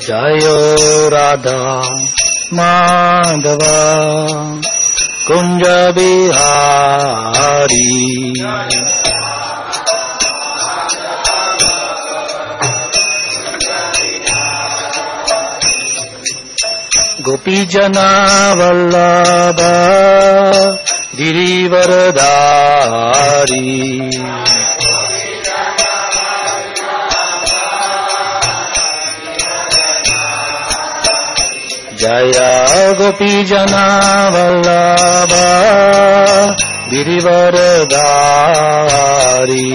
जयो राधा माधव कुंज बिहारी गोपी जना वल्लभ गिरिवरधारी जय गोपी जना वल्लभ गिरिवरधारी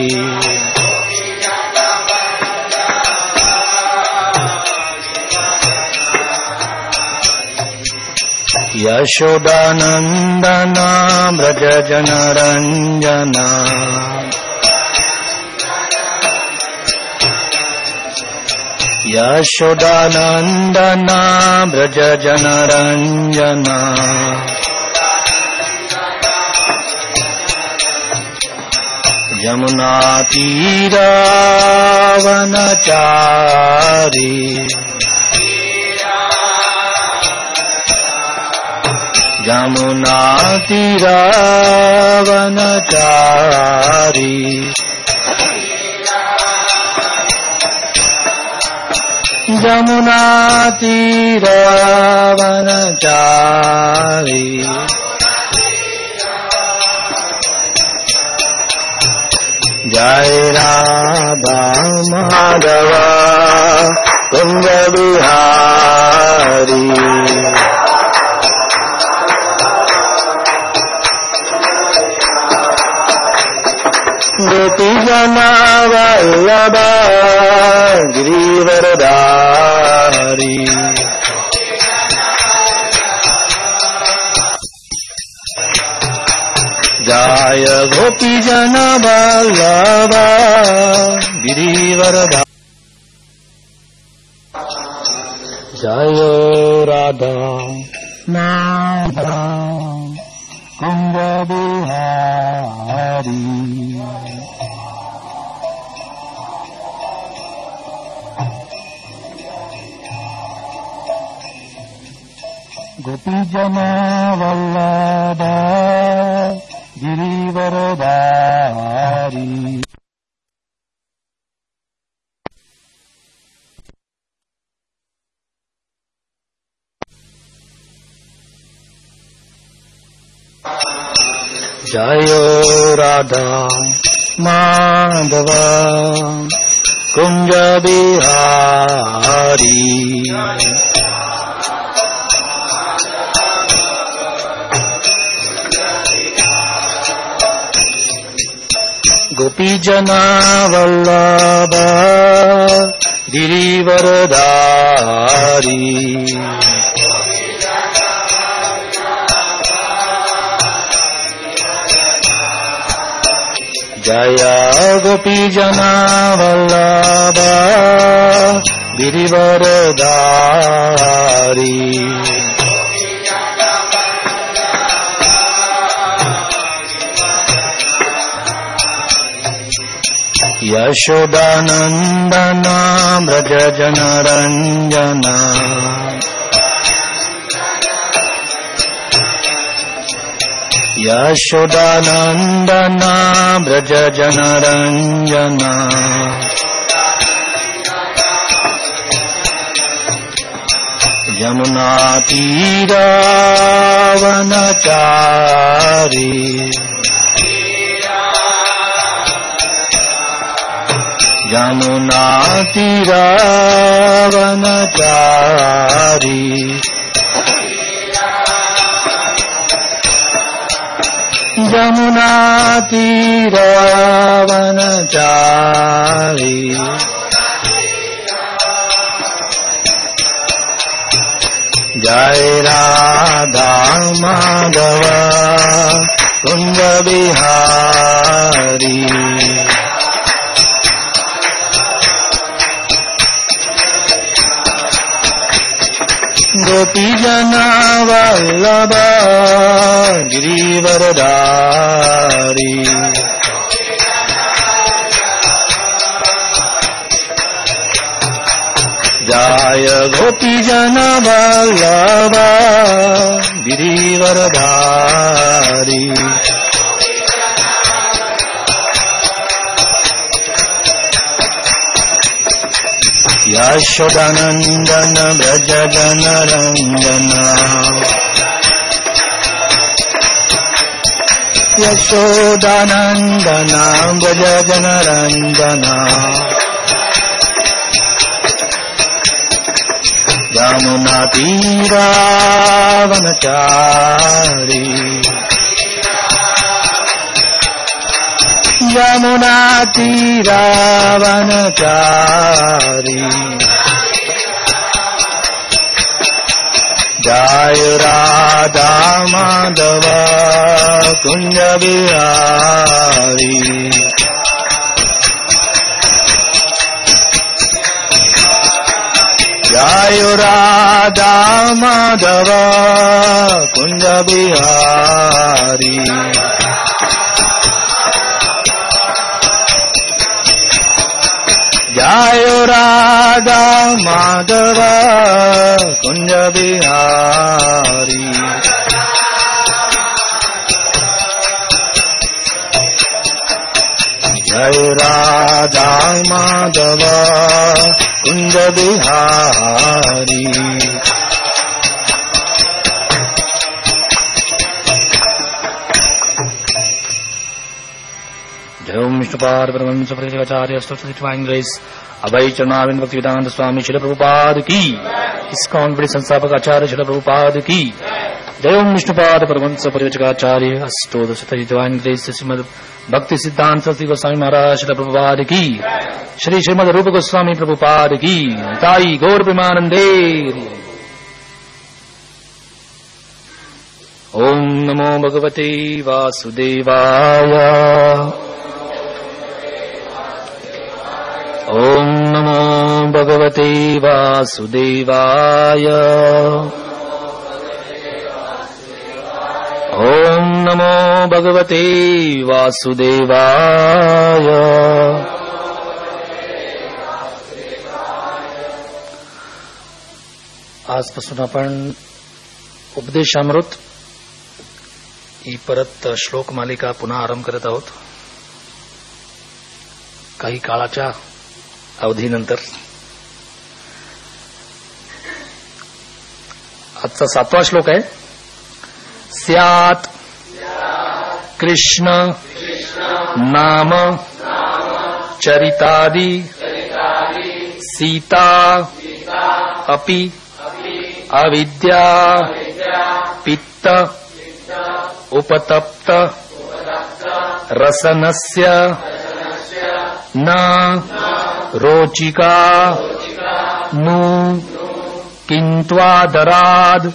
यशोदानंदना व्रज जनरंजना यशोदानंदना व्रज जनरंजना यमुना तीरावनचारी यमुना तीरावनचारी यमुना तीरावनचारी जय राधा माधव कुंज बिहारी गोपी जना वल्लभ गिरिवरधारी जय गोपी जना वल्लभ गिरिवरधारी जय राधा माधव कुंज बिहारी गोपी जना वल्लभ गिरिवरधारी जयो राधा माधव कुंज बिहारी गोपी जना वल्लभ गिरिवरधारी जय गोपी जना वल्लभ गिरिवरधारी यशोदानंदना व्रज जनरंजना यशोदानंदना व्रज जनरंजना यमुना तीरावनचारी यमुना तीरावनचारी यमुना तीरावनचारी जय राधा माधव कुंज बिहारी गोपी जना वल्लभ गिरिवरधारी जय गोपीजन वल्लभ गिरिवरधारी यशोदानंदन व्रज जन रंजना यशोदानंदन व्रज जन रंजना यमुना तीरावनचारी यमुना तीरावनचारी जय राधा माधव कुंज बिहारी जय राधा माधव कुंज बिहारी जय राधा माधव कुंज बिहारी जय राधा माधव कुंज बिहारी जय ओम विष्णुपाद परमहंस परिव्राजकाचार्य स्तुति ग्रेस अभय चरणारविंद भक्ति वेदांत स्वामी श्रील प्रभुपाद की इस्कॉन बड़ी संस्थापक आचार्य श्रील प्रभुपाद की जय ओम विष्णुपाद परमहंस परिव्राजकाचार्य अष्टोदश डिवाइन ग्रेस श्रीमद भक्ति सिद्धांत सरस्वती गोस्वामी महाराज श्रील प्रभुपाद की श्री श्रीमद रूप गोस्वामी प्रभुपाद की ताई गौर प्रेमानंदे। ओम नमो भगवते वासुदेवाय ओम नमो भगवते वासुदेवाय ओम नमो भगवते वासुदेवाय। आजपासून आपण उपदेशामृत ही परत श्लोक मालिका पुन्हा आरंभ करत आहोत काही काळाच्या अवधीनंतर। आजचा 7वा श्लोक आहे। स्यात् कृष्ण नाम चरितादि सीता अपि अविद्या पित्त उपतप्त रसनस्य न रोचिका नु किन्त्वादराद्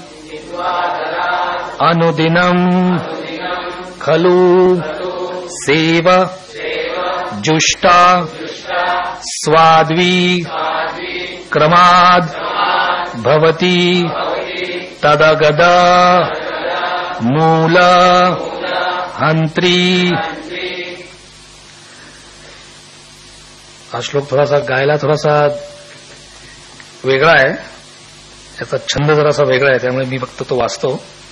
अनुदिनं खलु सेव जुष्टा स्वाद्वी क्रमाद् भवति तदगद मूल हंत्री। हा श्लोक थोडासा गायला थोडासा वेगळा आहे, याचा छंद जरासा वेगळा आहे, त्यामुळे मी फक्त तो वाचतो।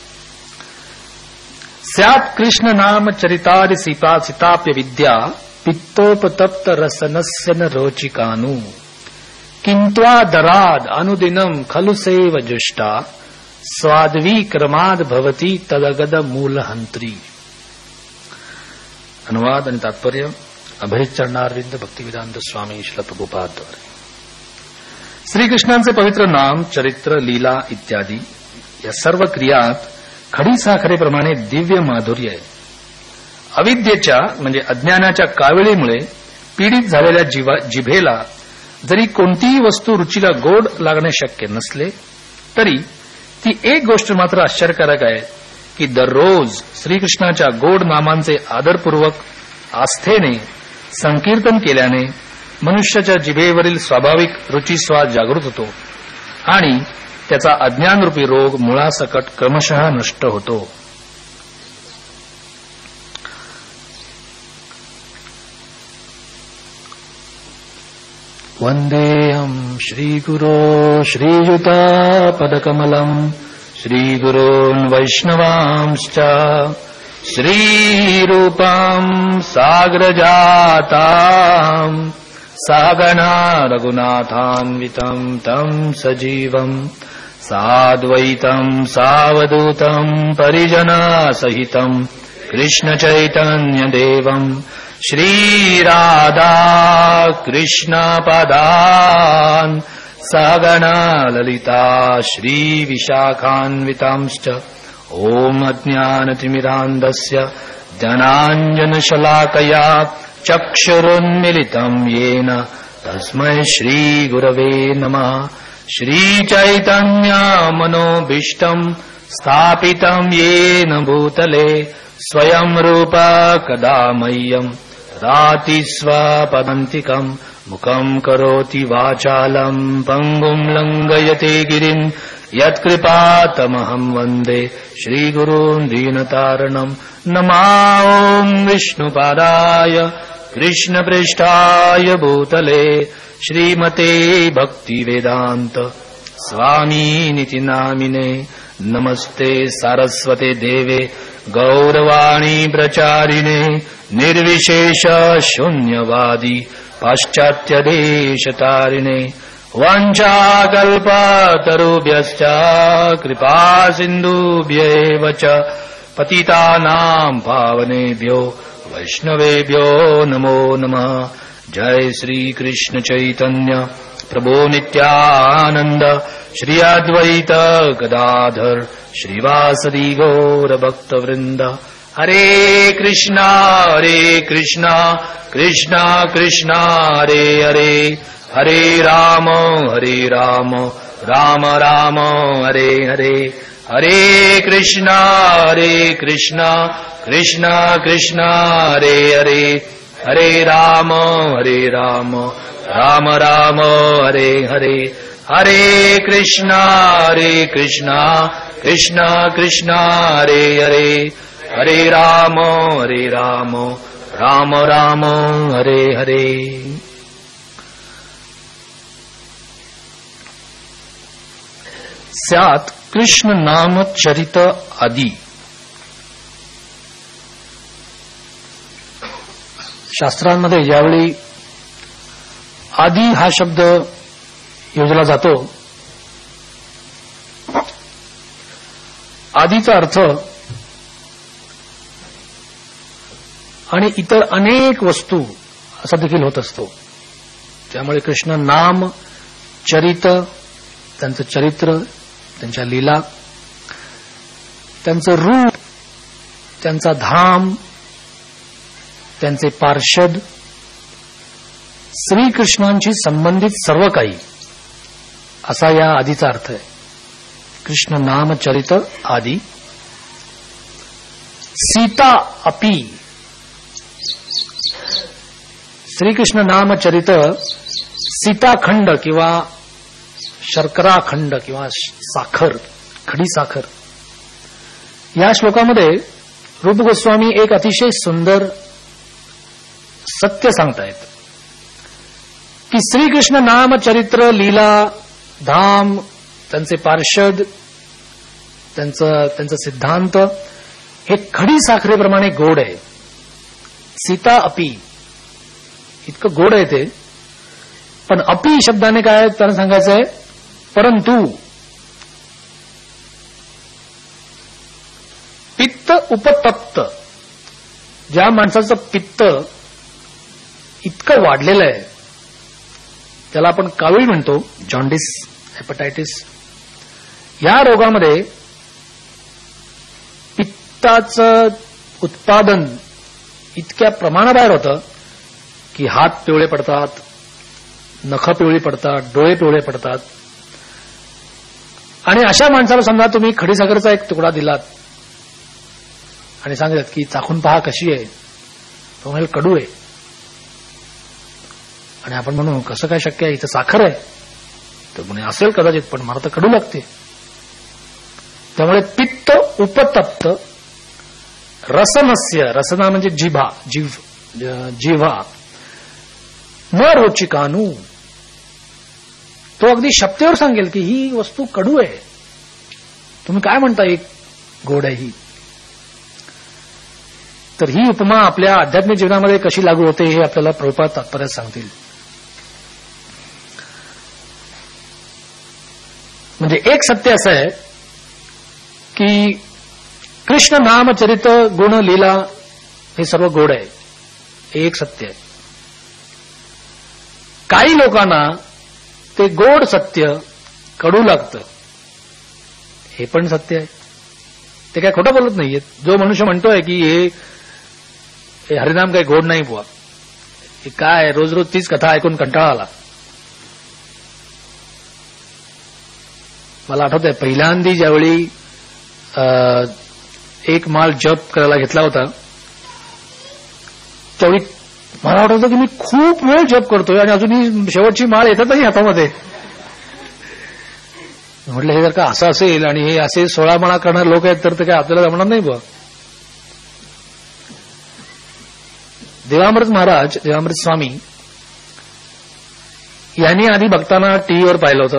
स्यात् कृष्ण नाम चरितादि सीताप्य विद्या पित्तोपतप्त रसनस्य न रोचिकानु किन्त्वादराद् अनुदिनं खलु सेव जुष्टा स्वाद्वी क्रमाद् भवति तदगद मूलहंत्री। अनुवाद आणि तात्पर्य अभय चरणारविंद भक्तिवेदांत स्वामी श्रील प्रभुपाद द्वारे। श्रीकृष्णांचे पवित्र नाम, चरित्र, लीला इत्यादी या सर्व क्रियात खडी साखरेप्रमाणे दिव्य माधुर्य आहे। अविद्येच्या म्हणजे अज्ञानाच्या कावेळीमुळे पीडित झालेल्या जिभेला जरी कोणतीही वस्तू रुचीला गोड लागणे शक्य नसले तरी ती एक गोष्ट मात्र आश्चर्यकारक आहे की दररोज श्रीकृष्णाच्या गोड नामांचे आदरपूर्वक आस्थेने संकीर्तन केल्याने मनुष्याच्या जिभेवरील स्वाभाविक रुचिस्वाद जागृत होतो आणि त्याचा अज्ञानरूपी रोग मुळासकट क्रमशः नष्ट होतो। वंदेहं श्रीगुरो श्रीयुतापदकमलम् श्रीगुरोन् वैष्णवांश्च श्रीरूपम् साग्रजाताम् सहगणा रघुनाथान्वितम् तम् सजीवम् साद्वैतम् सावधूतम् परिजनसहितम् कृष्णचैतन्यदेवम् श्रीराधा कृष्णपदान् सहगणा ललिता श्रीविशाखान्वितांश्च ॐ अज्ञानतिमिरान्धस्य ज्ञानाञ्जनशलाकया चक्षुरुन्मिलितम् येन तस्मै श्रीगुरवे नमः। श्रीचैतन्यमनोभीष्टम् स्थापितम् येन भूतले स्वयं रूप कदा मह्यम् ददाति स्वपदान्तिकम् मुखम् करोति वाचालम् पङ्गुम् लङ्घयते गिरिम् यत्कृपातमहम् वन्दे श्रीगुरून् दीनतारणम्। नमः विष्णुपादाय कृष्णपृष्ठाय भूतले श्रीमते भक्तिवेदान्त स्वामीनिति नामिने। नमस्ते सारस्वते देवे गौरवाणी प्रचारिणे निर्विशेष शून्यवादी पाश्चात्यदेशतारिणे। वाञ्छाकल्पतरुभ्यश्च कृपा सिन्धुभ्यैव च पतितानां पावनेभ्यो वैष्णवेभ्यो नमो नमः। जय श्री कृष्ण चैतन्य प्रभो नित्यानंद श्री अद्वैत गदाधर श्रीवासदि गौर भक्तवृंद। हरे कृष्णा कृष्णा कृष्णा हरे हरे हरे राम राम राम हरे हरे। हरे कृष्णा कृष्णा कृष्णा हरे हरे हरे राम राम राम हरे हरे। हरे कृष्णा कृष्णा कृष्णा हरे हरे हरे राम राम राम हरे हरे। स्यात् कृष्ण नाम चरित आदि। शास्त्रांमध्ये ज्यावेळी आदि हा शब्द योजला जातो, आदीचा अर्थ आणि इतर अनेक वस्तू असा देखील होत असतो. त्यामुळे कृष्ण नाम चरित, त्यांचं चरित्र, त्यांच्या लीला, त्यांचं रूप, त्यांचा धाम, त्यांचे पार्षद, श्रीकृष्णांशी संबंधित सर्व काही असा या आदीचा अर्थ आहे. कृष्ण नाम चरित आदि. सीता अपि, श्रीकृष्ण नाम चरित सीताखंड किंवा शर्कराखंड किंवा साखर, खडी साखर. या श्लोकामध्ये रूप गोस्वामी एक अतिशय सुंदर सत्य सांगतायत की श्रीकृष्ण नाम चरित्र, लीला, धाम, त्यांचे पार्षद, त्यांचा सिद्धांत हे खडी साखरेप्रमाणे गोड आहे. सीता अपि इतकं गोड आहे ते. पण अपि शब्दाने काय त्यांना सांगायचं आहे, परंतु पित्त उपतप्त, ज्या माणसाचं पित्त इतकं वाढलेलं आहे, त्याला आपण कावीळ म्हणतो, जॉन्डिस, हेपटायटिस, या रोगामध्ये पित्ताचं उत्पादन इतक्या प्रमाणाबाहेर होतं की हात पिवळे पडतात, नखं पिवळी पडतात, डोळे पिवळे पडतात. आणि अशा माणसाला समजा तुम्ही खडीसाखरेचा एक तुकडा दिलात आणि सांगितलं की चाखून पहा कशी आहे, तो म्हणेल कडू आहे. आणि आपण म्हणू कसं काय शक्य आहे, इथं साखर आहे. तर म्हणे असेल कदाचित, पण मला तर कडू लागते. त्यामुळे पित्त उपतप्त रसनस्य, रसना म्हणजे जिभा, जिव्हा, न रोचिकानु, तो अगदी शब्देवर सांगेल की ही वस्तू कडू आहे, तुम्ही काय म्हणता एक गोड आहे ही. तर ही उपमा आपल्या आध्यात्मिक जीवनामध्ये कशी लागू होते हे आपल्याला प्रभुपाद तात्पर्यात सांगतील. म्हणजे एक सत्य असं आहे की कृष्ण नाम चरित गुण लीला हे सर्व गोड आहे, हे एक सत्य आहे. काही लोकांना ते गोड सत्य कडू लागतं, हे पण सत्य आहे. ते काय खोटं बोलत नाहीये. जो मनुष्य म्हणतोय की हे हरिनाम काही गोड नाही बुवा, हे काय रोज रोज तीच कथा ऐकून कंटाळा आला. मला आठवतंय पहिल्यांदा ज्यावेळी एक माळ जप करायला घेतला होता, त्यावेळी मला आठवतं की मी खूप वेळ जप करतोय आणि अजूनही शेवटची माळ येतच नाही हातामध्ये. म्हटलं हे जर का असं असेल आणि हे असे 16 माळा करणारे लोक आहेत तर ते काय आपल्याला जमणार नाही बुवा. देवामृत स्वामी यांनी आधी भक्तांना टीव्हीवर पाहिलं होतं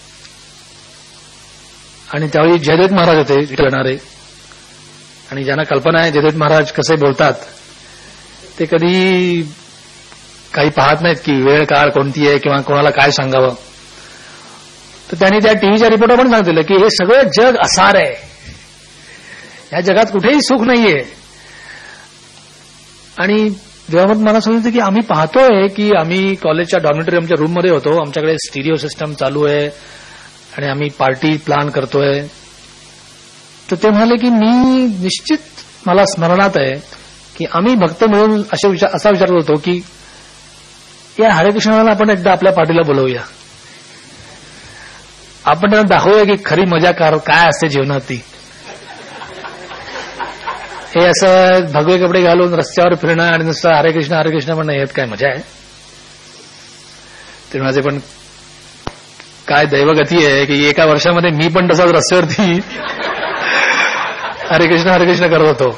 आणि त्यावेळी जयदेव महाराज होते करणारे. आणि ज्यांना कल्पना आहे जयदेव महाराज कसे बोलतात, ते कधी काही पाहत नाहीत की वेळ काळ कोणती आहे किंवा कोणाला काय सांगावं. तर त्यांनी त्या टीव्हीच्या रिपोर्टर पण सांगितलं की हे सगळं जग असार आहे, या जगात कुठेही सुख नाहीये. आणि देवामृत मला सांगितलं की आम्ही पाहतोय की आम्ही कॉलेजच्या डॉर्मेटरी रूममध्ये होतो, आमच्याकडे स्टिरिओ सिस्टम चालू आहे आणि आम्ही पार्टी प्लॅन करतोय. तर ते म्हणाले की मी निश्चित मला स्मरणात आहे की आम्ही भक्त मिळून असा विचार होतो की या हरेकृष्णाला आपण एकदा आपल्या पार्टीला बोलवूया, आपण त्यांना दाखवूया की खरी मजा काय असते जीवनात ती. हे असं भगवे कपडे घालून रस्त्यावर फिरणं आणि नुसतं हरे कृष्ण म्हणणं यात काय मजा आहे. ते म्हणायचे पण काय दैवगती आहे की एका वर्षामध्ये मी पण तसाच रस्त्यावरती हरे कृष्ण करत होतो.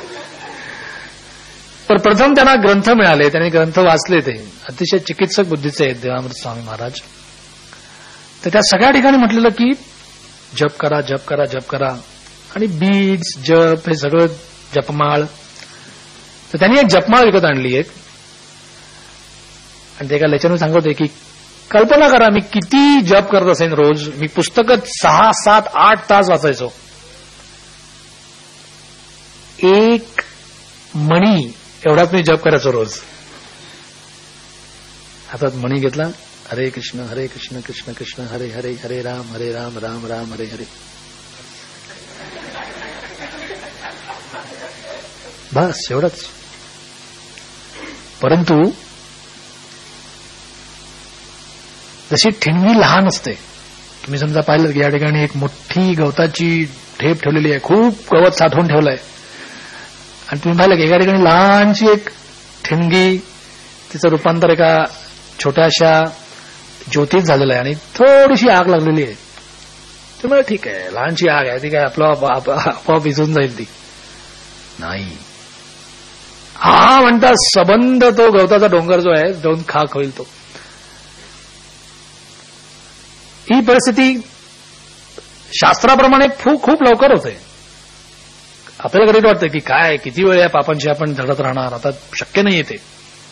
तर प्रथम त्यांना ग्रंथ मिळाले, त्यांनी ग्रंथ वाचले, ते अतिशय चिकित्सक बुद्धीचे आहेत देवामृत स्वामी महाराज. तर त्या सगळ्या ठिकाणी म्हटलेलं की जप करा जप करा जप करा आणि बीड्स जप हे सगळं जपमाळ. तर त्यांनी एक जपमाळ विकत आणली एक, आणि ते एका लेक्चरमध्ये सांगत की कल्पना करा मी किती जप करत असेन रोज. मी पुस्तकं 6, 7, 8 तास वाचायचो. एक मणी एवढाच मी जप करायचो रोज. हातात मणी घेतला, हरे कृष्ण कृष्ण कृष्ण हरे हरे, हरे राम राम राम हरे हरे. बस एवढंच. परंतु जशी ठिणगी लहान असते, तुम्ही समजा पाहिलं की या ठिकाणी एक मोठी गवताची ढेप ठेवलेली आहे, खूप गवत साठवून ठेवलंय, आणि तुम्ही पाहिलं की एका ठिकाणी लहानशी एक ठिणगी, तिचं रूपांतर एका छोट्याशा ज्योतीत झालेलं आहे आणि थोडीशी आग लागलेली आहे. तुम्हाला ठीक आहे, लहानशी आग आहे, ती काय आपोआप विझून जाईल ती नाही. हा म्हणता सबंध तो गवताचा डोंगर जो आहे जाऊन खाक होईल तो. ही परिस्थिती शास्त्राप्रमाणे खूप लवकर होते. आपल्याला कधी वाटतं की काय किती वेळ या पापांशी आपण झडत राहणार, आता शक्य नाही येते.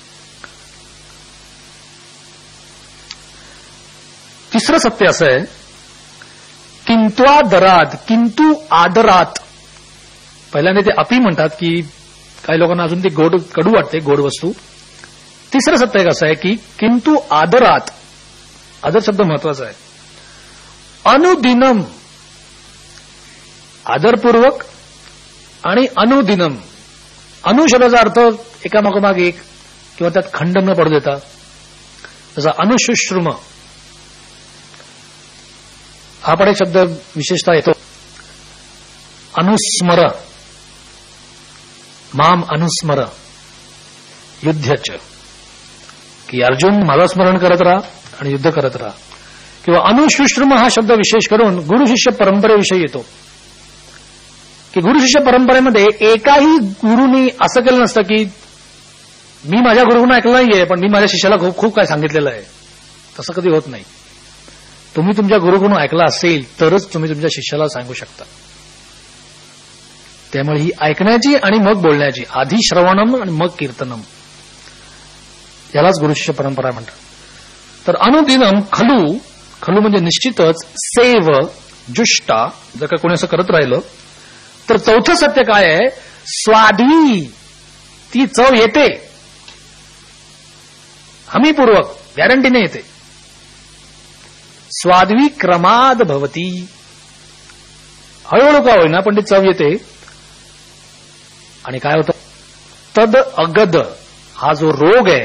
तिसरं सत्य असं आहे किंत्वादरात, किंतु आदरात. पहिल्यांदा ते अपी म्हणतात की काही लोकांना अजून ती कडू वाटते गोड वस्तू. तिसरं सत्य कसं आहे की किंतु आदरात. आदर शब्द महत्वाचा आहे. अनुदिनम, आदरपूर्वक, आणि अनुदिनम. अनु शब्दाचा अर्थ एकामागोमाग एक किंवा त्यात खंड न पडू देता. जसा अनुशुश्रुम हा पण एक शब्द विशेषतः येतो. अनुस्मर, माम अनुस्मर युद्धच, की अर्जुन माझं स्मरण करत राहा आणि युद्ध करत राहा. किंवा अनुशुश्रुम हा शब्द विशेष करून गुरु शिष्य परंपरेविषयी येतो, की गुरु शिष्य परंपरेमध्ये एकाही गुरुनी असं केलं नसतं की मी माझ्या गुरुकडून ऐकलं नाहीये पण मी माझ्या शिष्याला खूप काय सांगितलेलं आहे. तसं कधी होत नाही. तुम्ही तुमच्या गुरुकडून ऐकला असेल तरच तुम्ही तुमच्या शिष्याला सांगू शकता. त्यामुळे ही ऐकण्याची आणि मग बोलण्याची, आधी श्रवणम आणि मग कीर्तनम, यालाच गुरुशिष्य परंपरा म्हणतात. तर अनुदिनम खलू, खलू म्हणजे निश्चितच, सेव जुष्टा, जर का कोणी असं करत राहिलं तर चौथं सत्य काय आहे, स्वाध्वी, ती चव येते, हमीपूर्वक, गॅरंटीने येते. स्वाध्वी क्रमाद भवती, हळूहळू का होईना पण ती चव येते. आणि काय होतं, तद अगद, हा जो रोग आहे,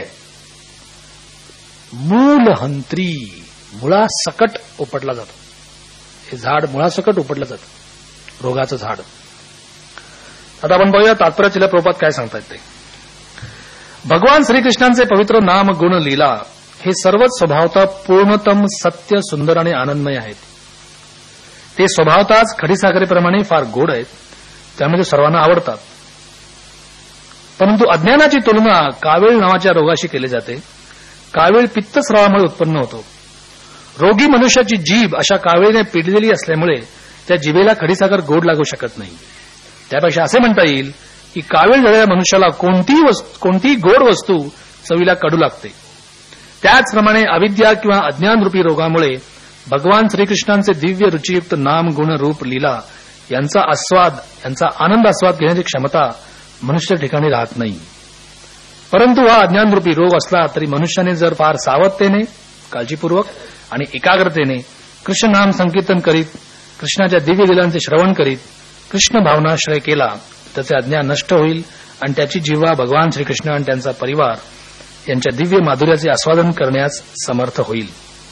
मूलहंत्री, मुळासकट उपटला जातो. हे झाड मुळासकट उपटलं जातं, रोगाचं झाड. आता आपण बघूया तात्पर्य चिला प्रभुपाद काय सांगतायत ते. भगवान श्रीकृष्णांचे पवित्र नाम, गुण, लीला हे सर्वच स्वभावतः पूर्णतम, सत्य, सुंदर आणि आनंदमय आहेत. ते स्वभावतःच खडीसाखरेप्रमाणे फार गोड आहेत, त्यामुळे सर्वांना आवडतात. परंतु अज्ञानाची तुलना कावीळ नावाच्या रोगाशी केली जाते. कावीळ पित्तस्रावामुळे उत्पन्न होतो. रोगी मनुष्याची जीभ अशा कावीळीने पिडलेली असल्यामुळे त्या जिभेला खडीसाखर गोड लागू शकत नाही. त्यापेक्षा असे म्हणता येईल की कावीळ झालेल्या मनुष्याला कोणतीही गोड वस्तू चवीला कडू लागते. त्याचप्रमाणे अविद्या किंवा अज्ञानरूपी रोगामुळे भगवान श्रीकृष्णांचे दिव्य रुचियुक्त नाम, गुण, रूप, लीला यांचा आस्वाद, यांचा आनंद आस्वाद घेण्याची क्षमता मनुष्य ठिकाणी राहत नाही. परंतु हा अज्ञानरूपी रोग असला तरी मनुष्याने जर फार सावधतेने, काळजीपूर्वक आणि एकाग्रतेने कृष्ण नाम संकीर्तन करीत, कृष्णाच्या दिव्य लीलांचे श्रवण करीत कृष्ण भावनाश्रय केला, त्याचे अज्ञान नष्ट होईल आणि त्याची जिव्हा भगवान श्रीकृष्ण आणि त्यांचा परिवार यांच्या दिव्य माधुर्याचे आस्वादन करण्यास समर्थ होईल.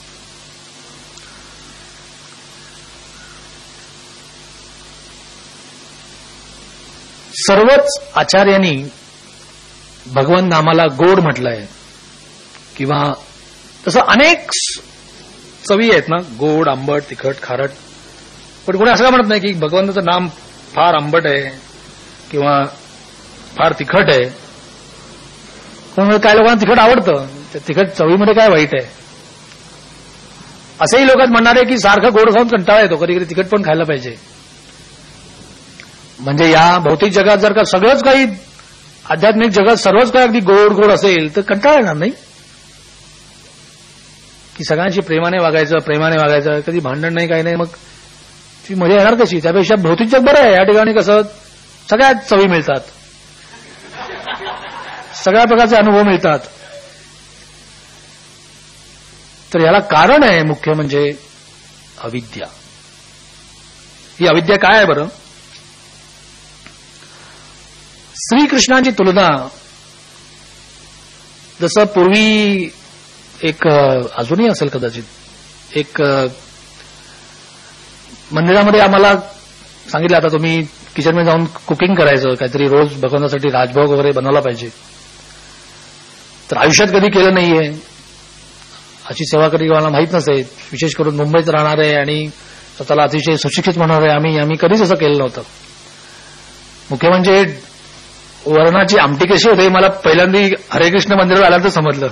सर्वच आचार्यांनी भगवान नामाला गोड म्हटलंय, किंवा तसं अनेक चवी आहेत ना, गोड, आंबट, तिखट, खारट. पण कोणी असं म्हणत नाही की भगवंताचं नाम फार आंबट आहे किंवा फार तिखट आहे. त्यामुळे काय लोकांना तिखट आवडतं, त्या तिखट चवीमध्ये काय वाईट आहे. असेही लोक म्हणणारे की सारखं गोड खाऊन कंटाळा येतो, कधी कधी तिखट पण खायला पाहिजे. म्हणजे या भौतिक जगात जर का सगळंच काही, आध्यात्मिक जगात सर्वच काही अगदी गोड गोड असेल तर कंटाळा येणार नाही की सगळ्यांशी प्रेमाने वागायचं, कधी भांडण नाही, काही नाही, मग ती मजा येणार कशी. त्यापेक्षा भौतिक जग बरं आहे. या ठिकाणी कसं सगळ्यात चवी मिळतात, सगळ्या प्रकारचे अनुभव मिळतात. तर याला कारण आहे मुख्य म्हणजे अविद्या. ही अविद्या काय आहे बरं. श्रीकृष्णाची तुलना, जसं पूर्वी एक, अजूनही असेल कदाचित, एक मंदिरामध्ये आम्हाला सांगितलं, आता तुम्ही किचनमध्ये जाऊन कुकिंग करायचं, काहीतरी रोज भगवंतासाठी राजभोग वगैरे बनवला पाहिजे. तर आयुष्यात कधी केलं नाहीये, अशी सेवा कधी मला माहीत नसे. विशेष करून मुंबईत राहणारे आणि स्वतःला अतिशय सुशिक्षित म्हणणारे आम्ही कधीच असं केलं नव्हतं. मुख्य म्हणजे वरणाची आमटी कशी होते मला पहिल्यांदा हरे कृष्ण मंदिरात आल्यानंतर समजलं,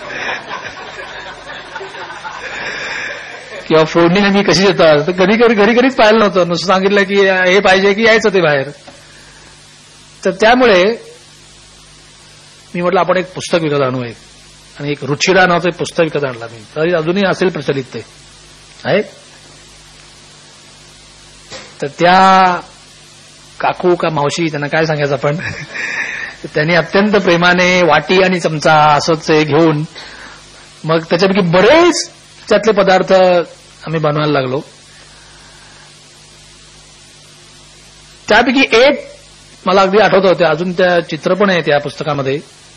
किंवा फोडणी नेहमी कशी देतात. तर घरी पाहिलं नव्हतं, नुसतं सांगितलं की हे पाहिजे की यायचं ते बाहेर. तर त्यामुळे मी म्हटलं आपण एक पुस्तक विकत आणू आहे, आणि एक रुचिरा नावाचं एक पुस्तक विकत आणला मी. तरी अजूनही असेल प्रचलित ते आहे. तर त्या काकू का मावशी, त्यांना काय सांगायचं आपण, त्यांनी अत्यंत प्रेमाने वाटी आणि चमचा असंच घेऊन मग त्याच्यापैकी बरेच त्यातले पदार्थ आम्ही बनवायला लागलो. त्यापैकी एक मला अगदी आठवत होते, अजून त्या चित्र पण आहे त्या पुस्तकामध्ये.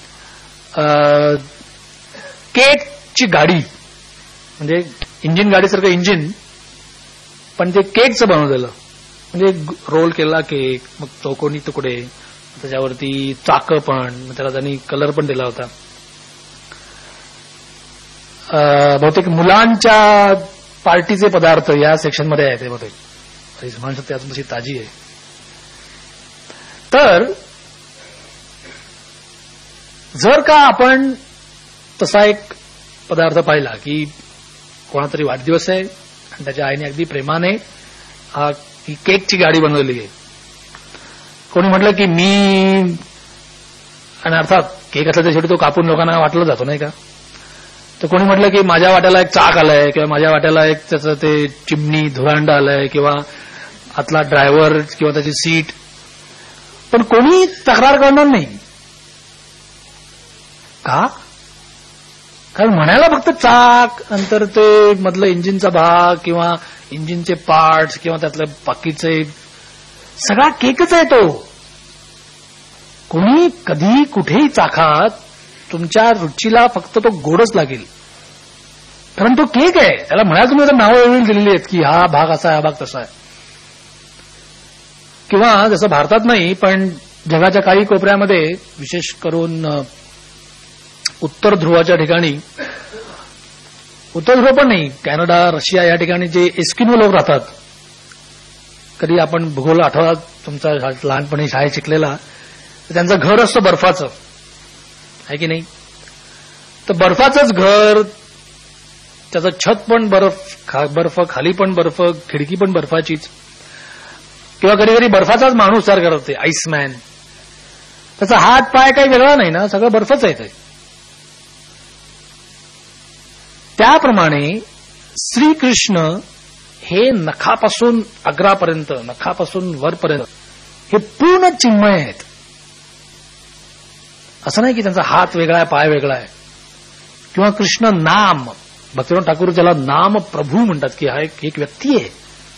केकची गाडी, म्हणजे इंजिन गाडीसारखं इंजिन, पण ते केकचं बनवलेलं. म्हणजे रोल केला केक, मग चौकोनी तुकडे, त्याच्यावरती चाकं पण, त्याला त्यांनी कलर पण दिला होता. बहुतेक मुलांच्या पार्टीचे पदार्थ या सेक्शनमध्ये आहे ते बहुतेक, म्हणू शकते अजून तशी ताजी आहे. तर जर का आपण तसा एक पदार्थ पाहिला की कोणातरी वाढदिवस आहे आणि त्याच्या आईने अगदी प्रेमाने ही केकची गाडी बनवलेली आहे. कोणी म्हटलं की मी, आणि अर्थात केक असला तर शेवटी तो कापून लोकांना वाटला जातो नाही का. तर कोणी म्हटलं की माझ्या वाट्याला एक चाक आलाय, किंवा माझ्या वाट्याला एक त्याचं ते चिमणी धुरांड आलंय, किंवा आतला ड्रायव्हर किंवा त्याची सीट. पण कोणी तक्रार करणार नाही. का? कारण म्हणायला फक्त चाक, नंतर ते मधलं इंजिनचा भाग किंवा इंजिनचे पार्ट्स किंवा त्यातले बाकीचे सगळा केकच आहे तो. कोणी कधी कुठेही चाखात तुमच्या रुचीला फक्त तो गोडच लागेल, कारण तो केक आहे. त्याला म्हणायला तुम्ही तर नावं वेगळी दिलेली आहेत की हा भाग असा आहे, हा भाग तसा आहे. किंवा जसं भारतात नाही पण जगाच्या काही कोपऱ्यामध्ये, विशेष करून उत्तर ध्रुवाच्या ठिकाणी, उत्तर ध्रुव पण नाही, कॅनडा, रशिया या ठिकाणी जे एस्किमो लोक राहतात. कधी आपण भूगोल आठवतात तुमचा लहानपणी शाळेत शिकलेला, तर त्यांचं घर असतं बर्फाचं, आहे की नाही. तर बर्फाचंच घर, त्याचं छत पण बर्फ, खाली पण बर्फ, खिडकी पण बर्फाचीच. किंवा कधी कधी बर्फाचाच माणूस तयार करते, आईसमॅन. त्याचा हात पाय काही वेगळा नाही ना, सगळं बर्फच आहे. त्याप्रमाणे श्रीकृष्ण हे नखापासून अग्रापर्यंत, नखापासून वरपर्यंत हे पूर्ण चिन्मय आहेत. असं नाही की त्यांचा हात वेगळा आहे, पाय वेगळा आहे. किंवा कृष्ण नाम, भक्तिवेदांत ठाकूर ज्याला नाम प्रभू म्हणतात की हा एक व्यक्ती आहे.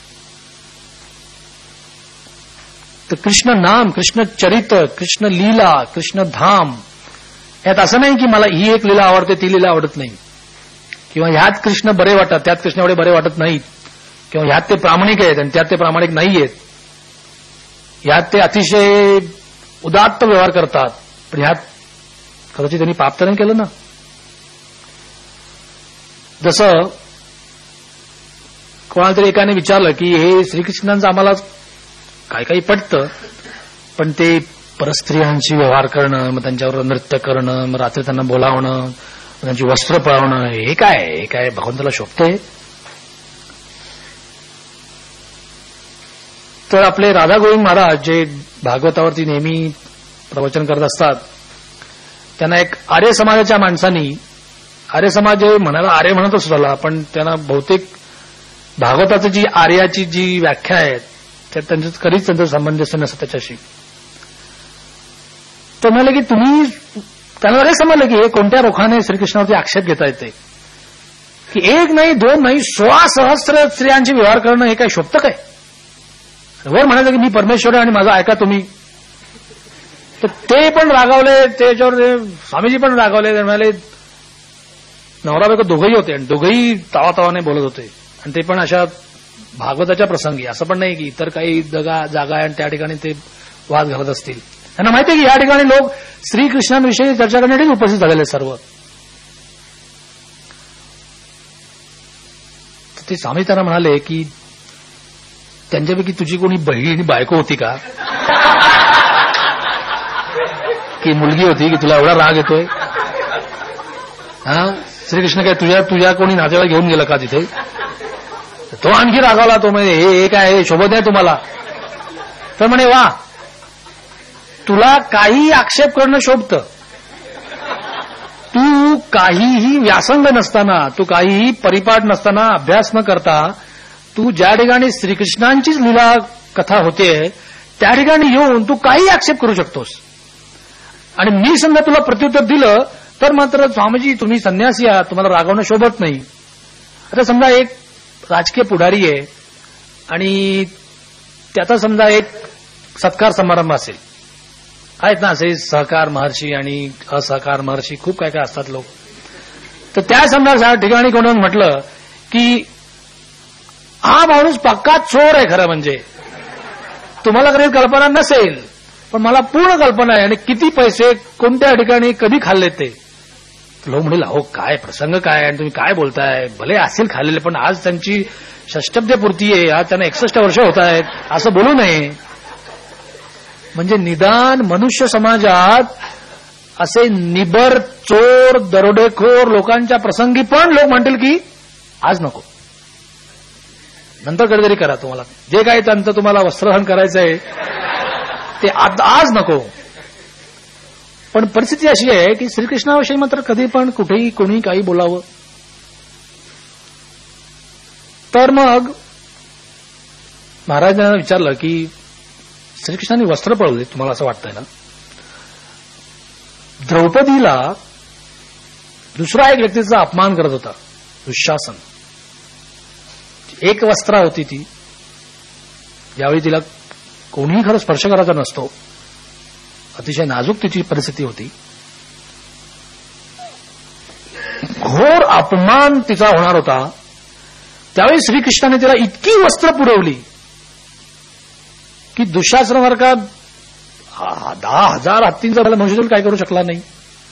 तर कृष्ण नाम, कृष्ण चरित्र, कृष्ण लीला, कृष्ण धाम, यात असं नाही की मला ही एक लीला आवडते, ती लीला आवडत नाही, किंवा ह्यात कृष्ण बरे वाटतात, त्यात कृष्ण एवढे बरे वाटत नाहीत, किंवा ह्यात ते प्रामाणिक आहेत आणि त्यात ते प्रामाणिक नाही आहेत, ह्यात ते अतिशय उदात्त व्यवहार करतात, पण ह्यात कदाचित त्यांनी पाप तर नाही केलं ना. जसं कोणाला तरी एकाने विचारलं की हे श्रीकृष्णांचं आम्हाला काही काही पटतं, पण ते परस्त्रियांशी व्यवहार करणं, मग त्यांच्यावर नृत्य करणं, मग रात्री त्यांना बोलावणं, त्यांची वस्त्र पळवणं, हे काय भगवंताला शोभतंय. तर आपले राधा गोविंद महाराज जे भागवतावरती नेहमी प्रवचन करत असतात, त्यांना एक आर्य समाजाच्या माणसांनी, आर्य समाज म्हणायला आर्य म्हणतच झाला, पण त्यांना बहुतेक भागवताची जी आर्याची जी व्याख्या आहे त्यात त्यांच्यात कधीच त्यांचा सामंजस्य नसतं त्याच्याशी. तर म्हणाले की तुम्ही, त्यांना लगेच समजलं की हे कोणत्या रोखाने श्रीकृष्णावरती आक्षेप घेता येते, की एक नाही, दोन नाही, 16 सहस्र स्त्रियांशी व्यवहार करणं हे काय शोभतं काय. वर म्हणायचं की मी परमेश्वर आहे आणि माझं ऐका तुम्ही. तर ते पण रागावले, त्याच्यावर स्वामीजी पण रागावले, म्हणाले नवरा बायको दोघंही होते आणि दोघंही तावातावाने बोलत होते, आणि ते पण अशा भागवताच्या प्रसंगी. असं पण नाही की इतर काही जागा आहे आणि त्या ठिकाणी ते वाद घालत असतील. त्यांना माहिती आहे की या ठिकाणी लोक श्रीकृष्णांविषयी चर्चा करण्यासाठी उपस्थित झालेले सर्व. ते स्वामी त्यांना म्हणाले की त्यांच्यापैकी तुझी कोणी बहीण बायको होती का, की मुलगी होती की तुला एवढा राग येतोय. हा, श्रीकृष्ण काय तुझ्या कोणी नातेवाईक घेऊन गेला का तिथे. तो आणखी रागावला, तो म्हणजे हे काय शोभत नाही तुम्हाला. तर म्हणे वा, तुला काही आक्षेप करणं शोभतं, तू काहीही व्यासंग नसताना, तू काहीही परिपाठ नसताना, अभ्यास न करता, तू ज्या ठिकाणी श्रीकृष्णांचीच लीला कथा होते त्या ठिकाणी येऊन तू काही आक्षेप करू शकतोस. आणि मी समजा तुला प्रत्युत्तर दिलं तर मात्र स्वामीजी तुम्ही संन्यासी आहात, तुम्हाला रागवणं शोभत नाही. आता समजा एक राजकीय पुढारी आहे आणि त्याचा समजा एक सत्कार समारंभ असेल, आहेत ना असे सहकार महर्षी आणि असहकार महर्षी, खूप काय काय असतात लोक. तर त्या समजा ठिकाणी कोणी म्हटलं की हा माणूस पक्का चोर आहे, खरं म्हणजे तुम्हाला कधी कल्पना नसेल पण मला पूर्ण कल्पना आहे, आणि किती पैसे कोणत्या ठिकाणी कधी खाल्ले ते. लोक म्हणेल अहो काय प्रसंग काय, आणि तुम्ही काय बोलताय, भले असेल खाल्लेले पण आज त्यांची षष्टब्दपूर्ती आहे, आज त्यांना 61 वर्ष होत आहेत, असं बोलू नये. म्हणजे निदान मनुष्य समाजात असे निबर चोर दरोडेखोर लोकांच्या प्रसंगी पण लोक म्हणतील की आज नको, नंतर कधीतरी करा. तुम्हाला जे काही त्यांचं तुम्हाला वस्त्रधारण करायचंय ते आज नको. पण परिस्थिती अशी आहे की श्रीकृष्णाविषयी मात्र कधी पण कुठेही कोणी काही बोलावं तर मग महाराजांना विचारलं की श्रीकृष्णाने वस्त्र पळवले, तुम्हाला असं वाटतंय ना? द्रौपदीला दुसरा एक व्यक्तीचा अपमान करत होता, दुःशासन. एक वस्त्रा होती ती, ज्यावेळी तिला कोणीही खरं स्पर्श करायचा नसतो, अतिशय नाजूक तिची परिस्थिती होती. घोर अपमान तिचा होणार होता. त्यावेळी श्रीकृष्णाने तिला इतकी वस्त्र पुरवली की दुःशासनावर का 10,000 हत्तींचा मनुष्य काय करू शकला नाही.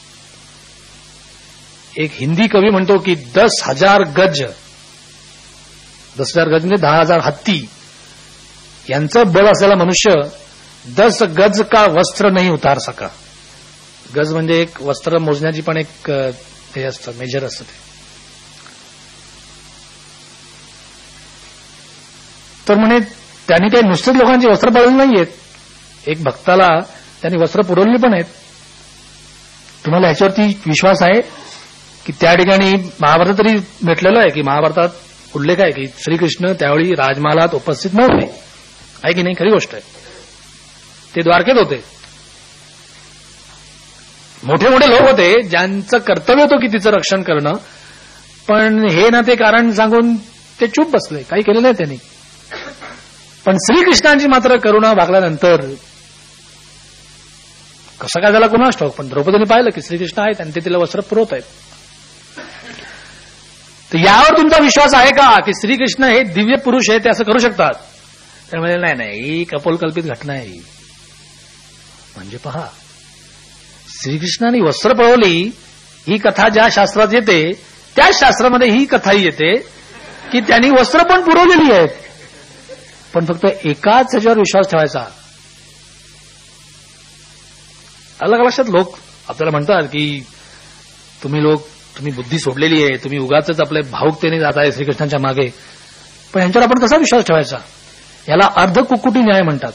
एक हिंदी कवी म्हणतो की 10,000 गज, 10,000 गज म्हणजे 10,000 हत्ती यांचं बळ असलेला मनुष्य 10 गज का वस्त्र नाही उतार सका. गज म्हणजे एक वस्त्र मोजण्याची पण एक हे असतं, मेजर असतं ते. तर म्हणे त्यांनी काही नुसतेच लोकांची वस्त्र पळवली नाहीयेत, एक भक्ताला त्यांनी वस्त्र पुरवली पण आहेत. तुम्हाला ह्याच्यावरती विश्वास आहे की त्या ठिकाणी महाभारतात तरी भेटलेलं आहे की महाभारतात उल्लेख आहे की श्रीकृष्ण त्यावेळी राजमहालात उपस्थित नव्हते, आहे की नाही? खरी गोष्ट आहे. ते द्वारकेत होते. मोठे मोठे लोक होते ज्यांचं कर्तव्य होतं की तिचं रक्षण करणं, पण हे ना ते कारण सांगून ते चूप बसले, काही केलं नाही त्यांनी. पण श्रीकृष्णांची मात्र करुणा भागल्यानंतर कसं काय झाला कोणास ठाऊक, पण द्रौपदीने पाहिलं की श्रीकृष्ण आहेत आणि ते तिला वस्त्र पुरवत आहेत. तर यावर तुमचा विश्वास आहे का की श्रीकृष्ण हे दिव्य पुरुष आहे, ते असं करू शकतात? तर म्हणजे नाही नाही, ही कपोलकल्पित घटना आहे. म्हणजे पहा, श्रीकृष्णाने वस्त्र पळवली ही कथा ज्या शास्त्रात येते त्याच शास्त्रामध्ये ही कथाही येते की त्यांनी वस्त्र पण पुरवलेली आहेत, पण फक्त एकाच ह्याच्यावर विश्वास ठेवायचा. अलग लक्षात लोक आपल्याला म्हणतात की तुम्ही बुद्धी सोडलेली आहे, तुम्ही उगाच आपले भावुकतेने जात आहे श्रीकृष्णांच्या मागे, पण यांच्यावर आपण कसा विश्वास ठेवायचा? याला अर्धकुक्कुटी न्याय म्हणतात.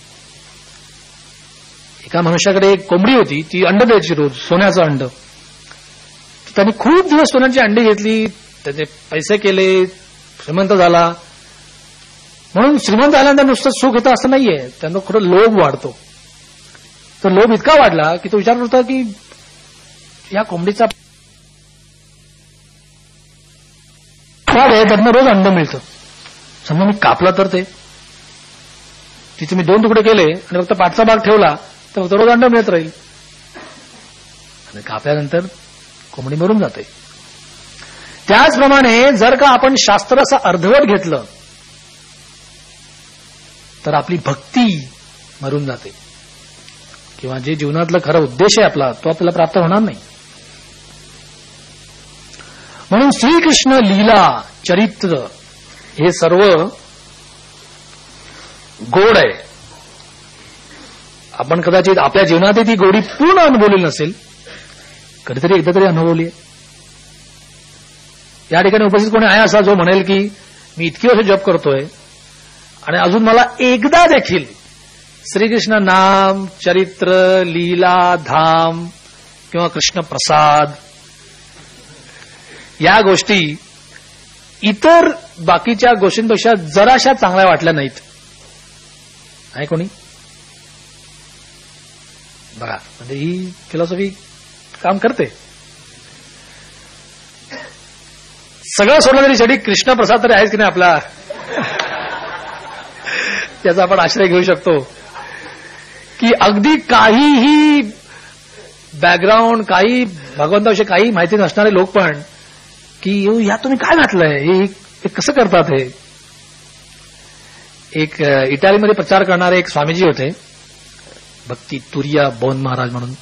एका मनुष्याकडे एक कोंबडी होती, ती अंड द्यायची रोज, सोन्याचं अंड. त्यांनी खूप दिवस सोन्याची अंडी घेतली, त्याचे पैसे केले, श्रीमंत झाला. म्हणून श्रीमंत झाल्यानंतर नुसतं सुख येतं असं नाहीये, त्यांना खरं लोभ वाढतो. तर लोभ इतका वाढला की तो विचार करतो की या कोंबडीचा त्यातनं रोज अंड मिळतं, समजा मी कापलं तर ते तिथे मी 2 तुकडे केले आणि फक्त पाठचा भाग ठेवला तर फक्त रोज अंड मिळत राहील, आणि कापल्यानंतर कोंबडी मरून जाते. त्याचप्रमाणे जर का आपण शास्त्र असं अर्धवट घेतलं तर आपली भक्ती मरून जाते, किंवा जे जीवनातलं खरा उद्देश आहे आपला तो आपल्याला प्राप्त होणार नाही. म्हणून श्रीकृष्ण लीला, चरित्र हे सर्व गोड आहे. आपण कदाचित आपल्या जीवनात ती गोडी पूर्ण अनुभवली नसेल, कधीतरी एकदा तरी अनुभवली आहे. या ठिकाणी उपस्थित कोणी आहे असा जो म्हणेल की मी इतकी वर्ष जप करतोय आणि अजून मला एकदा देखील श्रीकृष्ण नाम, चरित्र, लीला, धाम किंवा कृष्ण प्रसाद या गोष्टी इतर बाकीच्या गोष्टींपेक्षा जराशा चांगल्या वाटल्या नाहीत. आहे कोणी? बघा, म्हणजे ही फिलॉसॉफी काम करते. सगळं सोडलं तरी शेवटी कृष्ण प्रसाद तरी आहेच की नाही आपला, त्याचा आपण आश्रय घेऊ शकतो. की अगदी काहीही बॅकग्राऊंड, काही भगवंताविषयी काही माहिती नसणारे लोक पण की या तुम्ही काय घातलंय, हे कसं करतात? हे एक इटालीमध्ये प्रचार करणारे एक स्वामीजी होते, भक्ती तुरिया बोन महाराज म्हणून.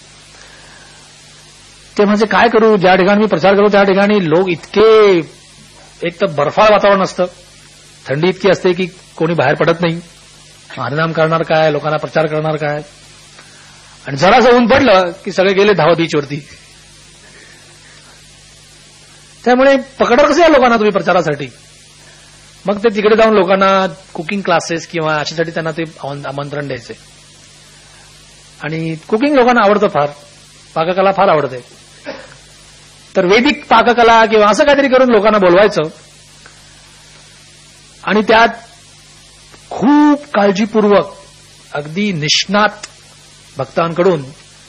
ते म्हणजे काय करू, ज्या ठिकाणी मी प्रचार करतो त्या ठिकाणी लोक इतके, एक तर बर्फाळ वातावरण असतं, थंडी इतकी असते की कोणी बाहेर पडत नाही. हरिनाम करणार काय, लोकांना प्रचार करणार काय, आणि जरासं ऊन पडलं की सगळे गेले धावत बीचवरती. त्यामुळे पकडा कसं या लोकांना तुम्ही प्रचारासाठी. मग ते तिकडे जाऊन लोकांना कुकिंग क्लासेस किंवा अशासाठी त्यांना ते आमंत्रण द्यायचे. आणि कुकिंग लोकांना आवडतं फार, पाककला फार आवडते. तर वैदिक पाककला किंवा असं काहीतरी करून लोकांना बोलवायचं आणि त्यात खूप काळजीपूर्वक अगदी निष्णात भक्तांकडून